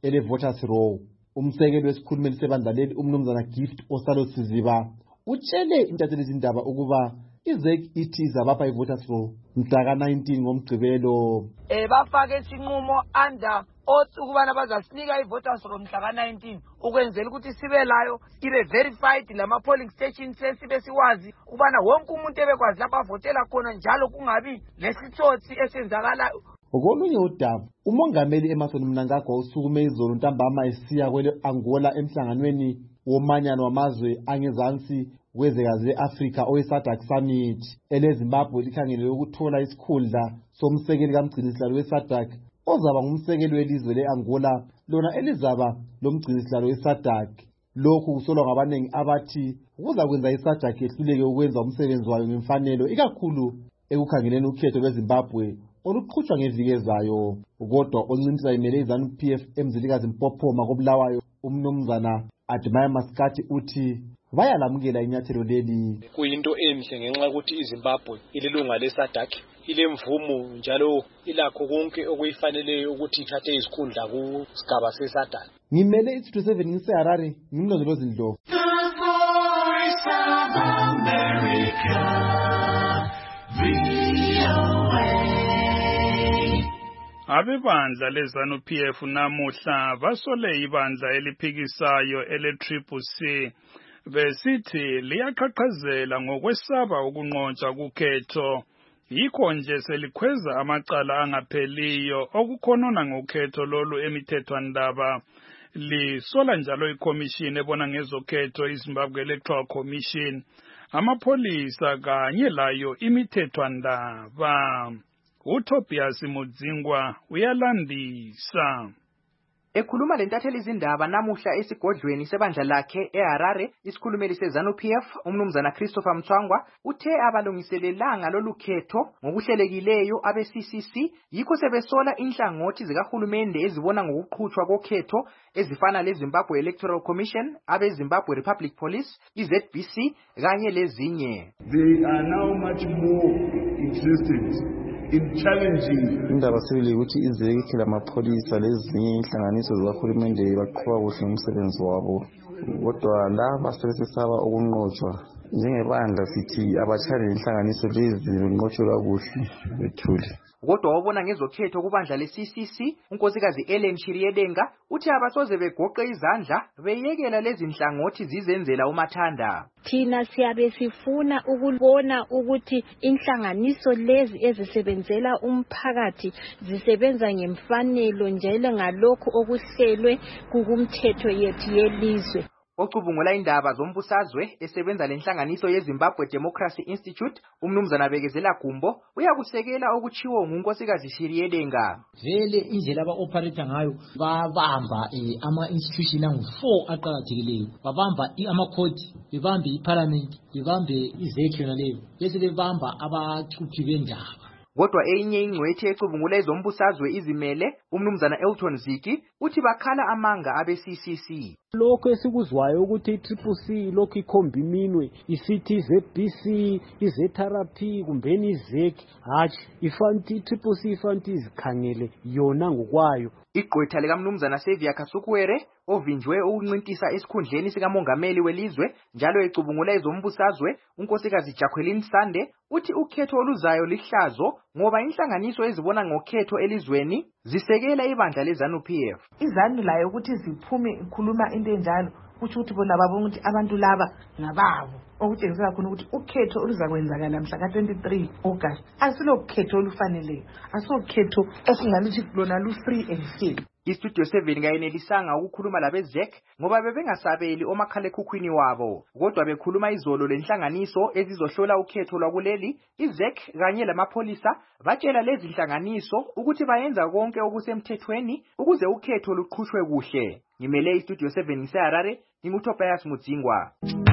ele voters row. Umsekeli wesikhulumeli sebandla leli umnumzana Gift Osalo Siziba utshele intatheli izindaba ukuba izek ithi izabapha i-voters row mhla ka nineteen ngomgqibelo. Eh bafake isinqumo under othi ukubana bazasinika i-voters row mhla ka nineteen ukwenzela ukuthi sibe layo ibe verified lama polling stations sibe siwazi ukubana wonke umuntu ebekwazi lapha avotela khona njalo kungabi lesitsotsi esenzakalayo. Ngokolunye udaba umongameli Emmerson Mnangagwa usukume izolo ntambama esiya kwele Angola emhlanganweni womanyano wamazwe angezansi wezekazi le-Afrika owe-SADC Summit. Ele-Zimbabwe likhangelele ukuthola isikhundla somsekeli kamgcinisihlalo we-SADC ozaba ngumsekeli welizwe le-Angola lona elizaba lomgcinisihlalo we-SADC. Lokhu kusolwa ngabanengi abathi kuza kwenza i-SADC yehluleke ukwenza umsebenzi wayo ngemfanelo ikakhulu ekukhangeleni ukhetho lweZimbabwe oluqhutshwa ngeviki ezayo. Kodwa oncintiswa imele iZANU P F emzilikazi Mpophoma koBulawayo umnumzana Admire Maskati uthi bayalamukela inyathelo leli. Kuyinto enhle ngenxa ukuthi iZimbabwe ililunga le-SADC ilemvumo njalo ilakho konke okuyifaneleyo ukuthi ithathe izikhundla kusigaba se-SADC. Ngimele i-Studio seven ngiseHarare ngimlondolozi Ndlovu. Abebandla leZANU P F namuhla basole ibandla eliphikisayo ele-Triple C besithi liyaqhaqhazela ngokwesaba ukunqotshwa kukhetho. Yikho nje selikhweza amacala angapheliyo okukhonona ngokhetho lolu emithethwandaba. Lisola njalo iCommission ebona ngezokhetho iZimbabwe Electoral Commission, amapholisa kanye layo imithethwandaba. uTobias Mudzingwa uyalandisa. Ekhuluma lentatheli izindaba namuhla esigodlweni sebandla lakhe eHarare, isikhulumeli seZANU P F umnumzana Christopher Mchwangwa uthe abalungiselelanga lolukhetho ngokuhlelekileyo abe-C C C yikho sebesola inhlangothi zikahulumende ezibona ngokuqhutshwa kokhetho ezifana leZimbabwe Electoral Commission, abe-Zimbabwe Republic Police, i-Z B C kanye lezinye. They are now much more interested in challenging. Indaba sibili ukuthi izeki lamapholisa lezinye inhlanganiso zikahulumende baqhuba kuhle umsebenzi wabo, kodwa laba sebesesaba ukunqotshwa. Njengebandla sithi abachane inhlanganiso lezi benqotshwe kakuhle bethule. Kodwa wabona ngezokhetho kubandla le-C C C unkosikazi Ellen Chiriedenga uthi abasoze begoqe izandla beyekela lezi nhlangothi zizenzela umathanda. Thina siyabe sifuna ukubona ukuthi inhlanganiso lezi ezisebenzela umphakathi zisebenza ngemfanelo njalo ngalokho okuhlelwe kukumthetho yethu yelizwe. Ocubungula indaba zombusazwe esebenza lenhlanganiso yeZimbabwe Democracy Institute umnumzana Bekezela Gumbo uyakusekela okuchiwo ngunkosikazi Chiriedenga. Vele indlela aba-operate ngayo babamba eh, ama-institution angu four aqakathekileyo. Babamba ama-court, bebambe iparliament, bebambe izekhi yona leyo, bese bebamba abacuthi bendaba. Kodwa enye ingcwethi ecubungula ezombusazwe izimele umnumzana Elton Ziki uthi bakhala amanga abe-C C C. Lokho esikuzwayo ukuthi i-Triple C lokho ikhomba iminwe isithi i-Z B C, i-Z R P kumbeni izeki, hatshi ifanti i-Triple C ifanti izikhangele yona ngokwayo. Igqwetha likamnumzana Sevia Kasukwere ovinjwe ukuncintisa esikhundleni sikamongameli welizwe njalo ecubungula ezombusazwe unkosikazi Jacqueline Sande uthi ukhetho oluzayo lihlazo ngoba inhlanganiso ezibona ngokhetho elizweni zisekela ibandla leZANU P F. iZANU layo ukuthi ziphume ikhuluma into enjalo kusho ukuthi bona babona ukuthi abantu laba ngababo, okutshengisela khona ukuthi ukhetho oluzakwenzakala mhla ka twenty-three August asilokhetho olufaneleyo, asilokhetho esingalithi lona lu-free and fair. I-Studio seven kayenelisanga ukukhuluma labezek ngoba bebengasabeli omakhalekhukhwini wabo, kodwa bekhuluma izolo lenhlanganiso ezizohlola ukhetho lwakuleli, izek kanye lamapholisa batshela lezi nhlanganiso ukuthi bayenza konke okusemthethweni ukuze ukhetho luqhushwe kuhle. Ngimele i-Studio seven ngiseHarare, nginguTobias Mudzingwa.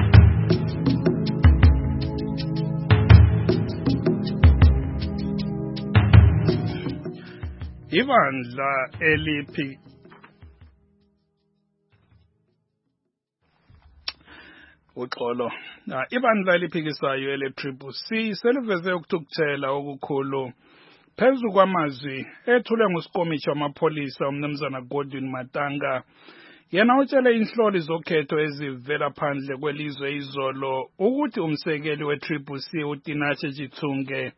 Ibandla eliphi uxolo ibandla eliphikisayo ele-Triple C seliveze ukuthukuthela okukhulu phezu kwamazwi ethule nguSikomishi wamapholisa umnumzana Godwin Matanga yena utshele inhloli zokhetho ezivela phandle kwelizwe izolo ukuthi umsekeli we-Triple C uTinashe Chithunge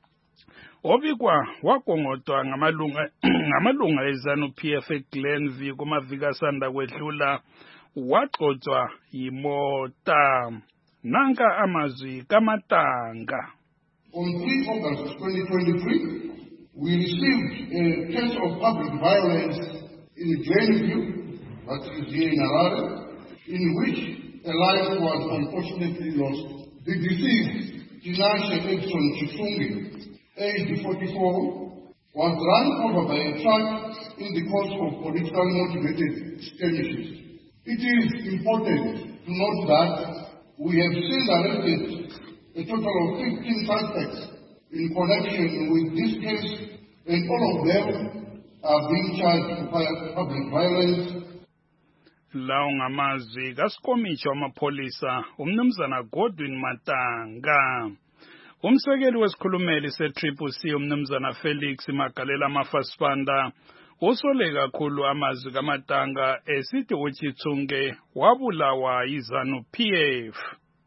obikwa wagongodwa ngamalunga ngamalunga eZANU-P F eGlenview kumaviki asanda kwedlula waxotswa yimota. Nanka amazwi kaMatanga. On three August twenty twenty-three, we received a case of public violence in Glenview, that is here in Harare, in which a life was unfortunately lost. The deceased, Tinashe Edson Chithunge, aged forty-four, was run over by a truck in the course of politically motivated skirmishes. It is important to note that we have since arrested a total of fifteen suspects in connection with this case, and all of them are being charged for public violence. Lawo ngamazwi kaSikomishi wamapholisa umnumzana Godwin Matanga. Umsekeli wesikhulumeli se-Triple C umnumzana Felix Magalela Mafasipanda usole kakhulu amazwi kaMatanga esithi uChithunge wabulawa yiZANU-P F.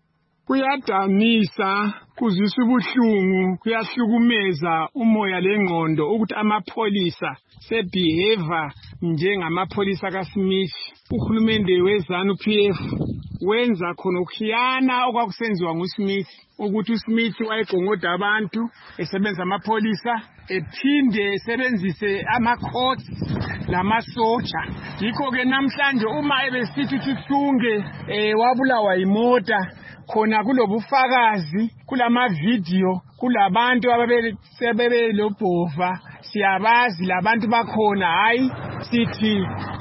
Kuyadanisa, kuzwisa ubuhlungu, kuyahlukumeza umoya lengqondo ukuthi amapholisa sebehave njengamapholisa kaSmith. Uhulumende weZANU-P F wenza khona ukukhiyana okwakusenziwa nguSmith ukuthi uSmith wayegongoda abantu esebenza amapholisa ephinde esebenzise ama-courts lamasoja. Yikho ke namhlanje uma ebesithi Chithunge eh wabulawa yimota khona kulobufakazi kulama video kulabantu ababesebebe lobhova siyabazi labantu bakhona hayi sithi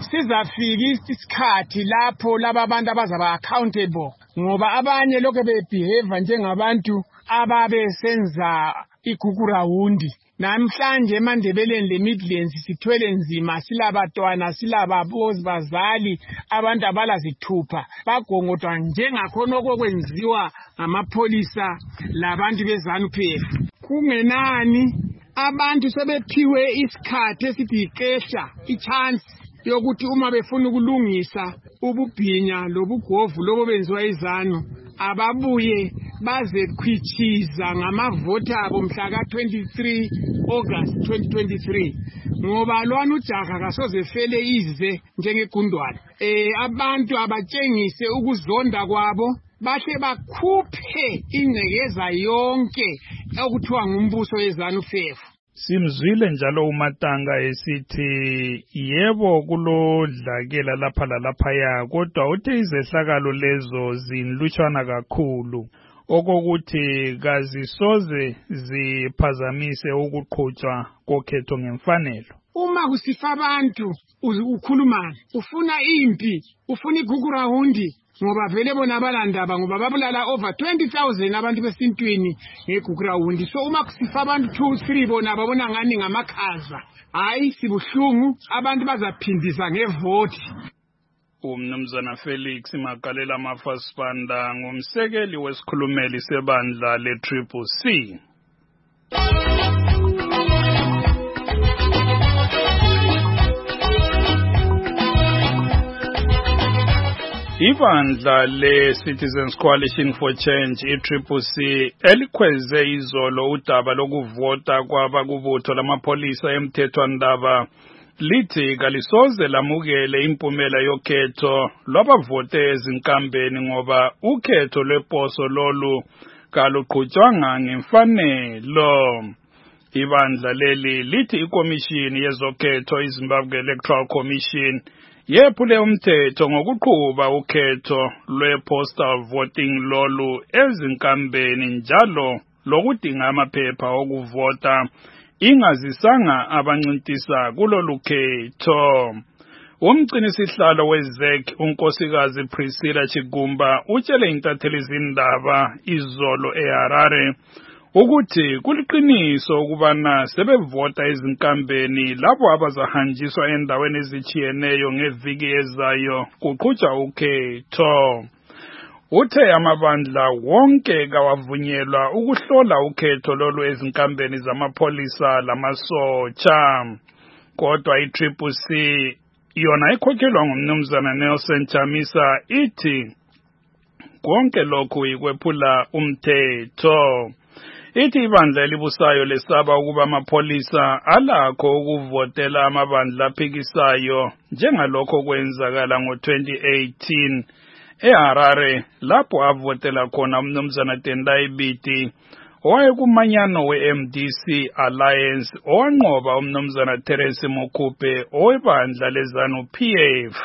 sizafika isikhathi lapho laba abantu abazaba accountable ngoba abanye lokho bebehave njengabantu ababesenza igugurawundi. Namhlanje eMandebeleni leMidlands sithwele nzima silabatwana silababozi bazali abantu abalazithupha bagongodwa njengakhona okwenziwa ngamapholisa labantu beZANU-P F. Kungenani abantu sebephiwe isikhathi esithi iqesha ichance yokuthi uma befuna ukulungisa ububhinya lobugovu lobo benziwa iZANU ababuye baze khwichiza ngamavota abo mhla ka twenty-three August twenty twenty-three ngoba lwana ujaha kasoze fele ize njengegundwane. Eh abantu abatshengise ukuzonda kwabo bahle bakhuphe ingcekeza yonke okuthiwa ngumbuso weZANU-P F. Simzwile njalo uMatanga esithi yebo kulodlakela lapha lalaphaya kodwa uthe izehlakalo lezo zinlutshwana kakhulu okokuthi kazisoze ziphazamise ukuqhutshwa kokhetho ngemfanelo. Uma kusifa abantu ukhulumana ufuna impi ufuna igugurawundi ngoba vele bona balandaba ngoba babulala over twenty thousand abantu besintwini ngegugrawundi. So uma kusifa abantu two three bona babona ngani ngamakhaza hayi sibuhlungu abantu bazaphindisa ngevoti. Umnumzana Felix Magalela Mafasipanda ngumsekeli wesikhulumeli sebandla le-Triple C. Ibandla le-Citizens Coalition for Change i-Triple C elikhweze izolo udaba lokuvota kwabakubutho lamapholisa emthethwandaba lithi kalisoze lamukele impumela yokhetho lwabavote ezinkambeni ngoba ukhetho lweposo lolu kaluqhutshwanga ngemfanelo. Ibandla leli lithi ikomishini yezokhetho iZimbabwe Electoral Commission yephule umthetho ngokuqhuba ukhetho lwe-postal voting lolu ezinkambeni njalo lokudinga amaphepha okuvota ingazisanga abancintisa kulolu khetho. Umgcinisihlalo we-Z E C unkosikazi Priscilla Chigumba utshele intatheli zindaba izolo eHarare ukuthi kuliqiniso ukubana sebevota ezinkambeni labo abazahanjiswa endaweni ezichiyeneyo ngeviki ezayo kuqhutshwa ukhetho. uthe amabandla wonke kawavunyelwa ukuhlola ukhetho lolu ezinkambeni zamapholisa lamasotsha. Kodwa i-Triple C yona ikhokhelwa ngumnumzana Nelson Chamisa ithi konke lokhu ikwephula umthetho. Ithi ibandla elibusayo lesaba ukuba amapholisa alakho ukuvotela amabandla aphikisayo njengalokho kwenzakala ngo twenty eighteen eHarare lapho avotela khona umnumzana Tendai Biti owayekumanyano we-M D C Alliance owanqoba umnumzana Terence Mokhupe owebandla leZANU-P F.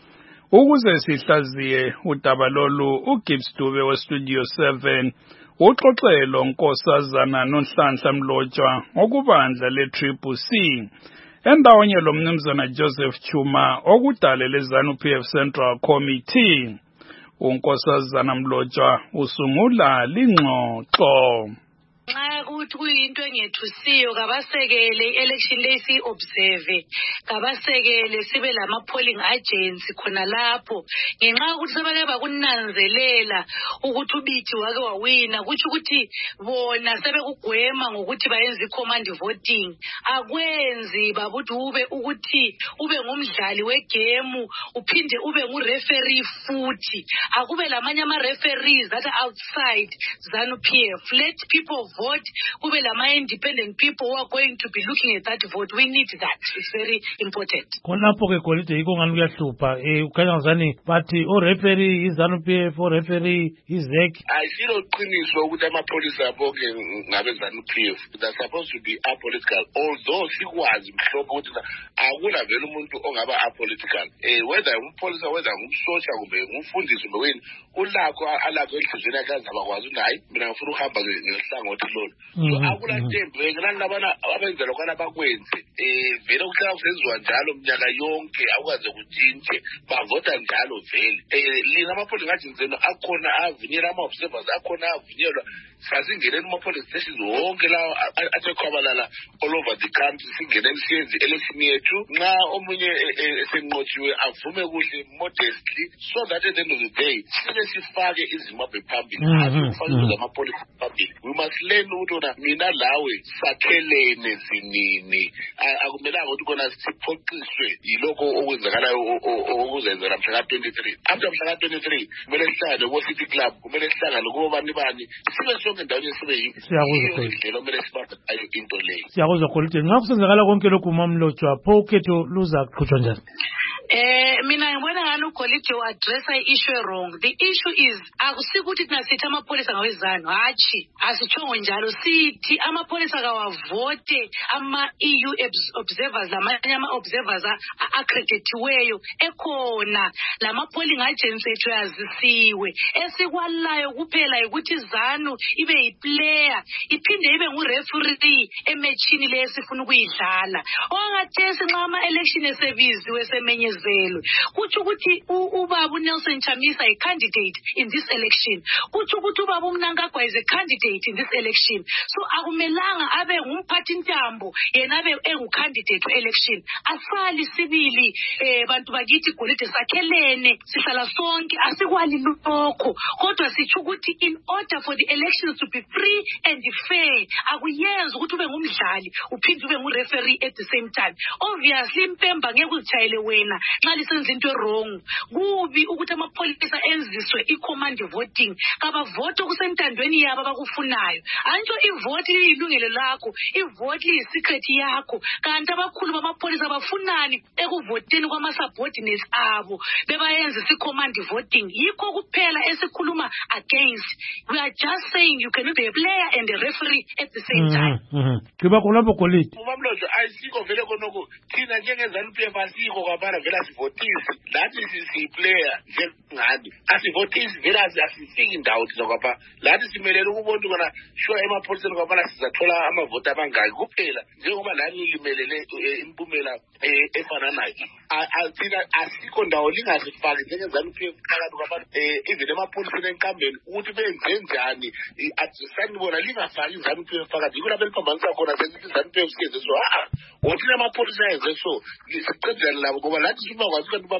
Ukuze sihlaziye udaba lolu uGibbs Dube weStudio seven uxoxelo Nkosazana noNhlanhla Mlotshwa okubandla le-Triple C endawonye lo mnumzana Joseph Chuma okudale leZANU-P F Central Committee. uNkosazana Mlotshwa usungula lingxoxo. Nxa ukuthi kuyinto engethusiyo kabasekele election day si observe kabasekele sibe lama polling agents khona lapho ngenxa ukuthi sebake bakunanzelela ukuthi ubithi wake wawina kuthi ukuthi bona sebekugwema ngokuthi bayenze command voting akwenzi babuthi ube ukuthi ube ngumdlali wegame uphinde ube ngureferee futhi akube lamanye ama referees that are outside ZANU-P F. Let people vote kube lama independent people who are going to be looking at that vote. We need that. It's very important. Khonapho ke Golide yiko ngani kuyahlupha eh ukhanya ngazani bathi o referee iZANU-P F o referee izek ayisilo uqiniso ukuthi amapholisa bonke ngabe ZANU-P F they're supposed to be apolitical although sikwazi mhlophe ukuthi akula vele umuntu ongaba apolitical eh whether umpolisa whether ngumsotsha kumbe ngumfundisi kumbe wena ulakho alakho enhlizweni yakhe azabakwazi unayi mina ngifuna uhamba ngehlangothi lolo so akula tembe ngenani labana abenzela kwana bakwenze eh vele ukuhlala kusenziwa njalo mnyaka yonke akwaze kutshintshe bavota njalo vele eh lina amapholisa ngathi nzeno akhona avunyela ama observers akhona avunyelwa sasingeneni ama police stations wonke lawo athe kwabalala all over the country singeneni siyenze election yethu nxa omunye esenqotshiwe avume kuhle modestly so that at the end of the day sile sifake izimbabwe phambili asifake amapolisa phambili we must learn ukuthi ona mina lawe sakhelene zinini akumelanga ukuthi kona siphoqiswe yiloko okwenzakalayo okuzenzela mhla ka twenty-three after mhla ka twenty-three kumele sihlale ko City Club kumele sihlangane kubo bani bani sibe sonke ndawonye sibe yini siyakuzwa kumele sibaphe ayo into leyo siyakuzwa Golide nxa kusenzakala konke lokhu uMamlotshwa pho ukhetho luza kuqhutshwa njani Eh mina ngibona ngani uGolide wa address i-issue wrong. The issue is akusikuthi thina sithi amapholisa ngawezanu hachi asichongo njalo sithi amapholisa kawavote ama E U observers lamanye ama observers accreditiweyo ekhona lama polling agents ethu yazisiwe esikwalayo kuphela ukuthi ZANU ibe yiplayer iphinde ibe ngureferee ematchini lesifuna ukuyidlala ongathesi nxa ama election service wesemenye kuthi ukuthi ubaba uNelson Chamisa a candidate in this election kuthi ukuthi ubaba uMnangagwa is a candidate in this election so akumelanga abe ngumphathi ntambo yena abe engucandidate election asali sibili eh bantu bakithi Golide sakhelene sihlala sonke asikwali lokho kodwa sithi ukuthi in order for the elections to be free and fair akuyenza ukuthi ube ngumdlali uphinde ube ngureferee at the same time obviously impemba ngeke uzitshayele wena nxa lisenza into wrong kubi ukuthi amapholisa enziswe i-command voting kabavote kusentandweni yabo abakufunayo antsho ivote liyilungelo lakho ivote liyi-secret yakho kanti abakhulu bamapholisa bafunani ekuvoteni kwama-subordinates abo bebayenzisa i-command voting yikho kuphela esikhuluma against we are just saying you cannot be a player and a referee at the same time kiba kulapho Golide uMamlotshwa ayisiko vele konoko thina njengezANU-P F asiko kwabana vele asivotisi lathi siyiplayer njengani asivotisi vele asifiki indawo thina kwapha lathi simelele ukubona ukona sure emapholiseni kwabana sizathola amavoti abangaki kuphela njengoba lani limelele impumela efana nayo thina asikho ndawo lingasifaki njengezANU-P F phakathi kwabana even emapholiseni enkambeni ukuthi benze njani sanibona lingafaki iZANU-P F phakathi yikho lapho eliphambanisa khona sesithi iZANU-P F siyenze so a othina amapholisa yenze so siqedane labo ngoba lathi sibakwazi kanti babakwenze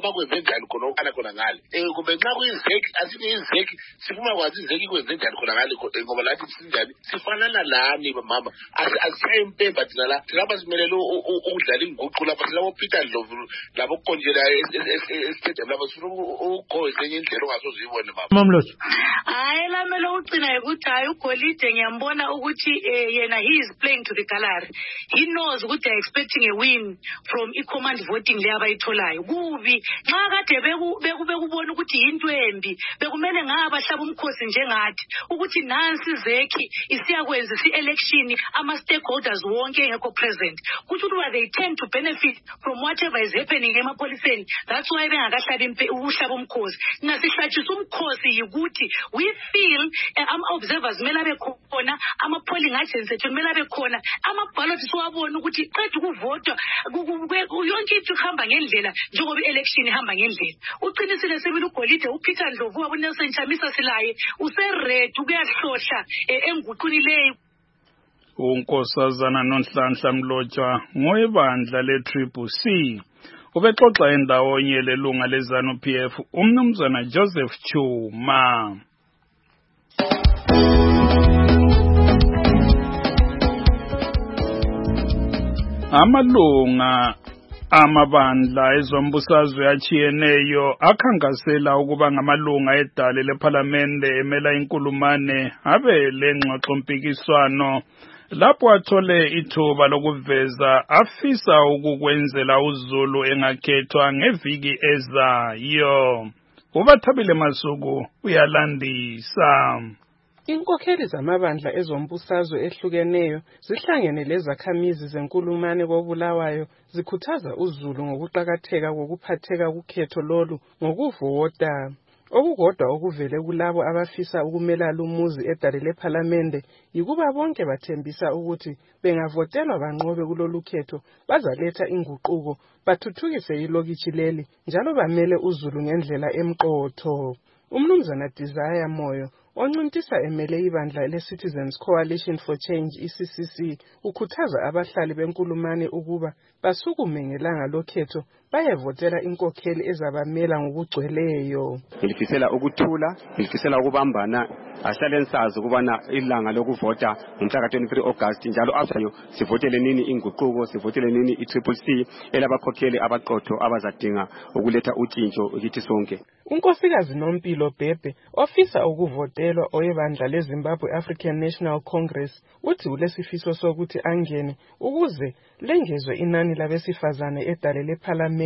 njani khona okana khona ngale eh kumbe nxa kuyizeki asithi izeki sifuna kwazi izeki kwenze njani khona ngale ngoba lathi sinjani sifanana lani mama asayempemba thina la lapha simelele ukudlala inguqu lapha silabo Peter Ndlovu labo konjela estadium lapha sifuna ukugqoza enye indlela ongasozibone mama Mamloto hayi lamele ucina ukuthi hayi uGolide ngiyambona ukuthi yena he is playing to the gallery. He knows ukuthi they are expecting a win from i-command voting le abayitholayo kubi nxa kade beku bekubona ukuthi into embi bekumele ngaba hlaba umkhosi njengathi ukuthi nansi zeki isiyakwenza si-election ama-stakeholders wonke engekho present kuthi ukuthi they tend to benefit from whatever is happening emapholiseni. That's why bengakahlabi ukuhlaba umkhosi. Nasihlatshisa umkhosi yikuthi we feel ama-observers kumele abe khona, ama-polling agents ethu kumele abe khona, ama-ballot siwabona ukuthi qeda ukuvotwa yonke into ihamba ngendlela njengoba i-election ihamba ngendlela. Uqinisile sebile uGolide uPeter Ndlovu wabo Nelson Chamisa silaye useready ukuyahlohla enguquni leyo. uNkosazana Nonhlanhla Mlotshwa ngoyebandla le-Triple C ubexoxa endawonye lelunga leZANU-P F umnumzana Joseph Chuma. Amalunga amabandla ezombusazwe achiyeneyo akhangasela ukuba ngamalunga edale lephalamende emela inkulumane abe lengxoxo mpikiswano lapho athole ithuba lokuveza afisa ukukwenzela uZulu engakhethwa ngeviki ezayo. Ubathabile Masuku uyalandisa. Inkokheli zamabandla ezombusazwe ehlukeneyo zihlangene lezakhamizi zenkulumane koBulawayo zikhuthaza uZulu ngokuqhakatheka kokuphatheka kukhetho lolu ngokuvota. Okukodwa okuvele kulabo abafisa ukumela lumuzi edale lephalamende yikuba bonke bathembisa ukuthi bengavotelwa banqobe kulolu khetho bazaletha inguquko bathuthukise ilokitshi leli njalo bamele uZulu ngendlela emqotho. Umnumzana Desire Moyo oncintisa emele ibandla le-Citizens Coalition for Change I-C C C ukhuthaza abahlali benkulumane ukuba basukume ngelanga lokhetho bayevotela inkokheli ezabamela ngokugcweleyo. Ngilifisela ukuthula, ngilifisela ukubambana, ahlale nsazi ukubana ilanga lokuvota ngomhla ka twenty-three August njalo after sivotele nini inguquko, sivotele nini i-Triple C elabakhokheli abaqotho abazadinga ukuletha utshintsho kithi sonke. Unkosikazi Nompilo Bhebhe ofisa ukuvotelwa oyebandla leZimbabwe African National Congress uthi ulesifiso sokuthi angene ukuze lengezwe inani labesifazane edale lephalamende.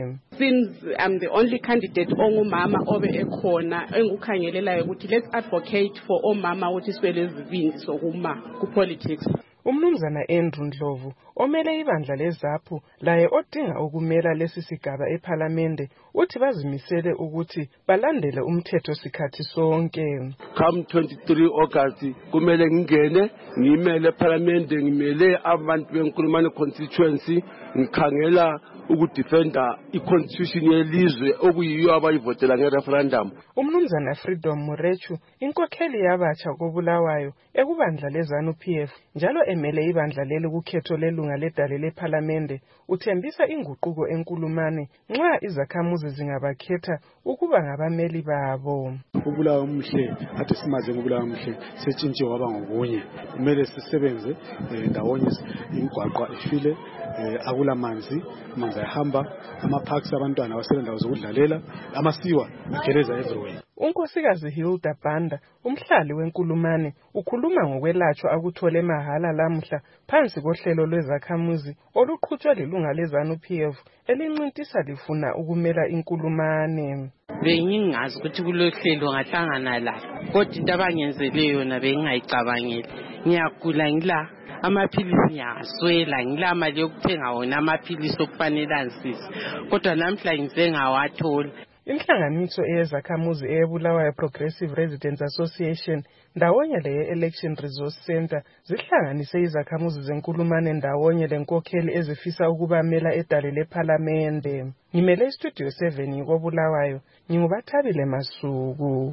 Since I'm the only candidate ongumama obe ekhona engukhangelelayo ukuthi let's advocate for omama ukuthi siwele izibindi sokuma ku politics. Umnumzana Andrew Ndlovu omele ibandla leZAPU laye odinga ukumela lesi sigaba ephalamende uthi bazimisele ukuthi balandele umthetho sikhathi sonke. Come twenty-three August kumele ngingene ngimele ephalamende ngimele abantu benkulumane constituency ngikhangela ukudefenda i-constitution yelizwe okuyiyo abayivotela nge-referendum. Umnumzana Freedom Murechu inkokheli yabatsha koBulawayo ekubandla leZANU-P F njalo emele ibandla leli kukhetho lelunga ledale lephalamende uthembisa inguquko enkulumane nxa izakhamuzi zingabakhetha ukuba ngabameli babo. uBulawayo umhle athi simaze ngoBulawayo umhle setshintshe waba ngokunye kumele sisebenze ndawonye imigwaqo ifile akula manzi manzi ayahamba ama-parks abantwana abasebenza zokudlalela amasiwa ageleza everywhere. Unkosikazi Hilda Banda umhlali wenkulumane ukhuluma ngokwelatshwa akuthole mahala lamhla phansi kohlelo lwezakhamuzi oluqhutshwa lilunga leZANU-P F elincintisa lifuna ukumela inkulumane. Bengingazi ukuthi kulohlelo ngahlangana la kodwa into abangenzele yona bengingayicabangeli. Ngiyagula ngila amaphilisi ngiyaswela ngila mali yokuthenga wona amaphilisi okufanele ansisi kodwa namhla ngize ngawathola. Inhlanganiso eyezakhamuzi eyeBulawayo Progressive Residents Association ndawonye leye-Election Resource Center zihlanganise izakhamuzi zenkulumane ndawonye lenkokheli ezifisa ukubamela edale lephalamende. Ngimele iStudio seven koBulawayo ngingubathabile Masuku.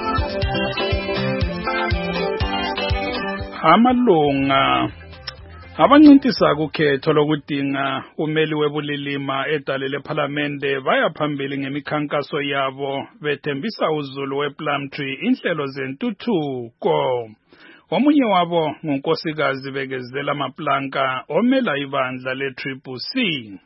Amalunga Abancintisa kukhetho lokudinga umeli webulilima edale lephalamende baya phambili ngemikhankaso yabo bethembisa uzulu wePlumtree inhlelo zentuthuko. Omunye wabo ngunkosikazi Bekezela Maplanka omela ibandla le-Triple C.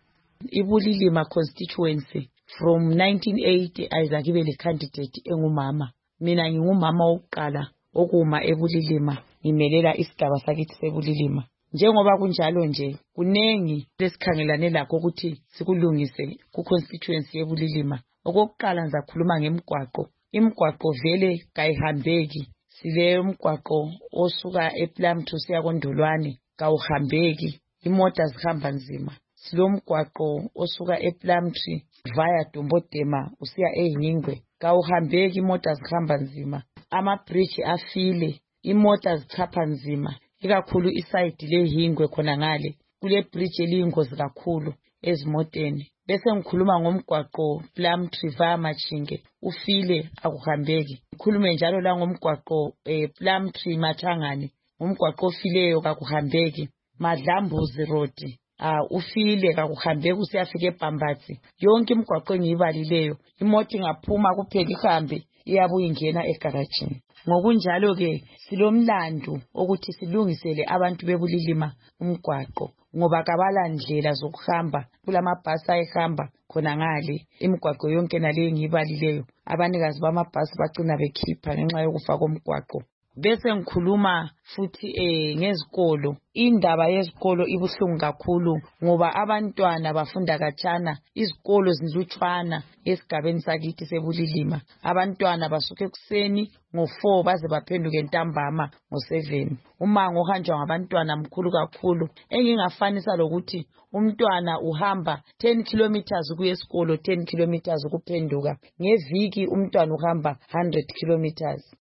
Ibulilima constituency from nineteen eighty ayizakibe le candidate engumama. Mina ngingumama wokuqala okuma ebulilima ngimelela isigaba sakithi sebulilima. Njengoba kunjalo nje kunengi lesikhangelane lakho ukuthi sikulungise ku constituency yebulilima. Okokuqala ngizakhuluma ngemigwaqo. Imigwaqo vele kayihambeki. Sile umgwaqo osuka ePlumtree siya koNdolwane kawuhambeki. Imoto zihamba nzima. Silo mgwaqo osuka ePlumtree via Dombodema usiya eHingwe kawuhambeki, imoto zihamba nzima. Ama bridge afile, imoto zichapha nzima. Ikakhulu iside leHingwe khona ngale kule bridge eliyingozi kakhulu ezimoteni. Bese ngikhuluma ngomgwaqo Plumtree via Machinge ufile akuhambeki. Ngikhulume njalo la ngomgwaqo eh, Plumtree Machangane umgwaqo ofileyo kakuhambeki. Madlambuzi Road ah ufile kakuhambeki usiyafika eBhambathi. Yonke imigwaqo engiyibalileyo imoto ingaphuma kuphela ihambe iyabuya ingena egaragini. Ngokunjalo ke silomlando ukuthi silungisele abantu bebulilima umgwaqo ngoba kabala ndlela zokuhamba kulamabhasi ayihamba khona ngale imigwaqo yonke nale ngiyibalileyo. Abanikazi bamabhasi bagcina bekhipha ngenxa yokufa komgwaqo. Bese ngikhuluma futhi eh ngezikolo. Indaba yezikolo ibuhlungu kakhulu ngoba abantwana bafunda kachana, izikolo zinlutshwana esigabeni sakithi sebulilima. Abantwana basuka ekuseni ngo four baze baphenduke ntambama ngo seven. Umango ohanjwa ngabantwana mkhulu kakhulu. Engingafanisa lokuthi umntwana uhamba ten kilometers kuye esikolo, ten kilometers ukuphenduka. Ngeviki umntwana uhamba one hundred kilometers.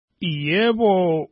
Yebo,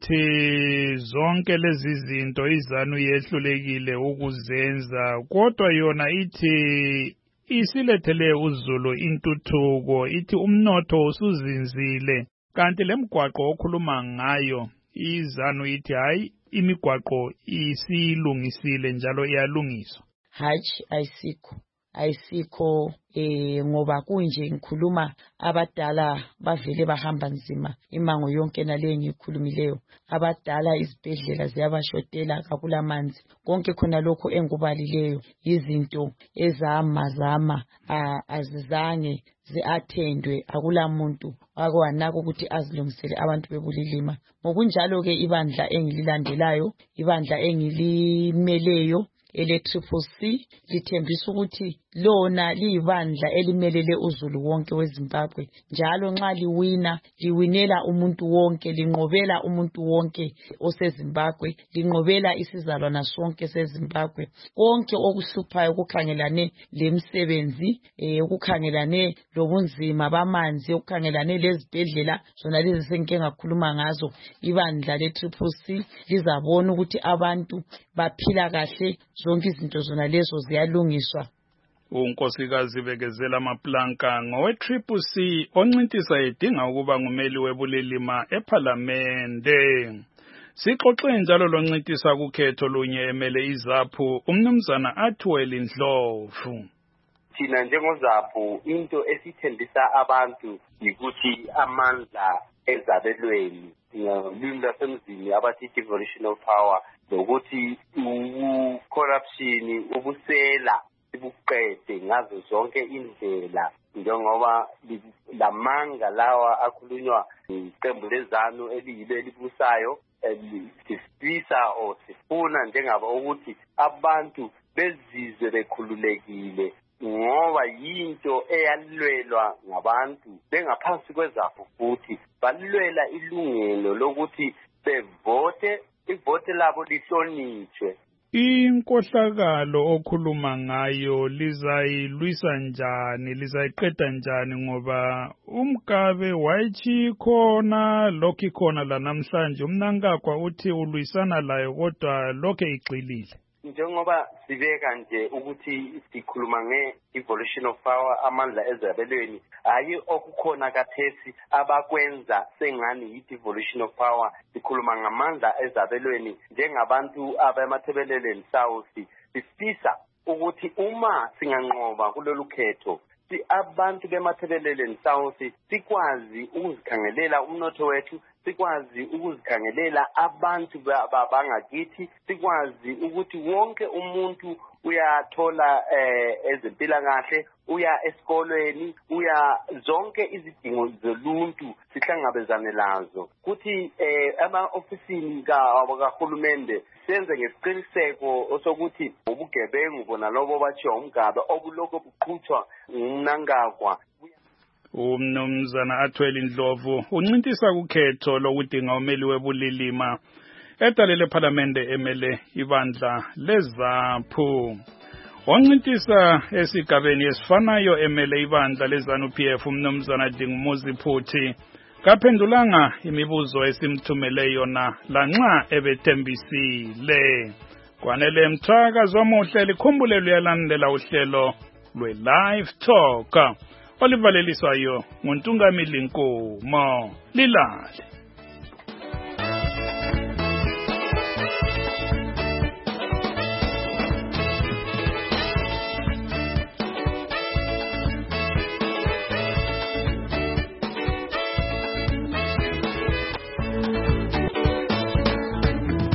uthi zonke lezi zinto izanu yehlulekile ukuzenza, kodwa yona ithi isilethele uzulu intuthuko, ithi umnotho usuzinzile. Kanti lemgwaqo okhuluma ngayo izanu ithi hayi imigwaqo isilungisile njalo iyalungiswa. Hayi ayisikho. Ayisikho eh ngoba kunje ngikhuluma abadala bavele bahamba nzima imango yonke nale ngikhulumileyo. Abadala izibhedlela ziyabashotela kakulamanzi. Konke khona lokho engubalileyo izinto ezamazama azizange ziathendwe, akulamuntu akwanaka ukuthi azilungisele abantu bebulilima. Ngokunjalo ke ibandla engililandelayo, ibandla engilimeleyo ele-Triple C lithembisa ukuthi lona liyibandla elimelele uzulu wonke weZimbabwe. Njalo nxa liwina, liwinela umuntu wonke, linqobela umuntu wonke oseZimbabwe, linqobela isizalwana sonke seZimbabwe. Konke okuhluphayo okukhangelane lemsebenzi, eh okukhangelane lobunzima bamanzi, okukhangelane lezibhedlela zona lezi sengike ngakhuluma ngazo, ibandla le-Triple C lizabona ukuthi abantu baphila kahle, zonke izinto zona lezo ziyalungiswa. Unkosikazi Bekezela Maplanka ngowe-Triple C oncintisa edinga ukuba ngumeli webulilima ephalamende. Sixoxe njalo loncintisa kukhetho lunye emele iZAPU umnumzana Athuweli Ndlovu. Thina njengoZAPU into esithembisa abantu ukuthi amandla ezabelweni ngolimi lwasemzini abathi devolutional power lokuthi corruption ubusela ibuqede ngazo zonke indlela njengoba lamanga lawa akhulunywa iqembu lezanu eliyilo elibusayo sifisa o sifuna njengaba ukuthi abantu bezizwe bekhululekile ngoba yinto eyalwelwa ngabantu bengaphansi kweZAPU futhi balwela ilungelo lokuthi bevote ivote labo lihlonitshwe. Inkohlakalo okhuluma ngayo lizayilwisa njani, lizayiqeda njani ngoba uMgabe wayithi khona lokho khona la namhlanje umnankakwa uthi ulwisana layo kodwa lokho igxilile. njengoba sibeka nje ukuthi sikhuluma nge-evolution of power, amandla ezabelweni, hayi okukhona kathesi abakwenza sengani yi-devolution of power. Sikhuluma ngamandla ezabelweni njengabantu abemathebeleleni South. Sifisa ukuthi uma singanqoba kulolu khetho, si abantu bemathebeleleni South sikwazi ukuzikhangelela umnotho wethu, sikwazi ukuzikhangelela abantu bangakithi, sikwazi ukuthi wonke umuntu uyathola eh, ezempilakahle, uya esikolweni, uya zonke izidingo zoluntu sihlangabezane lazo. Kuthi eh, ama-ofisini kahulumende senze ngesiqiniseko sokuthi ubugebengu bona lobo batshiwa umgaba obuloko buqhutshwa ngumnangagwa. Umnumzana Athwele Ndlovu uncintisa kukhetho lokudinga umeli webulilima edalele parliamente emele ibandla leZAPHU. Wancintisa esigabeni esifanayo emele ibandla leZANU-P F umnumzana Dingumuzi Phuthi kaphendulanga imibuzo esimthumele yona lanxa ebethembisile. Kwanele Mthaka zomuhle likhumbule luyalandela uhlelo lwe-Live Talk olivaleliswayo nguNtungamili Nkomo. Lilale.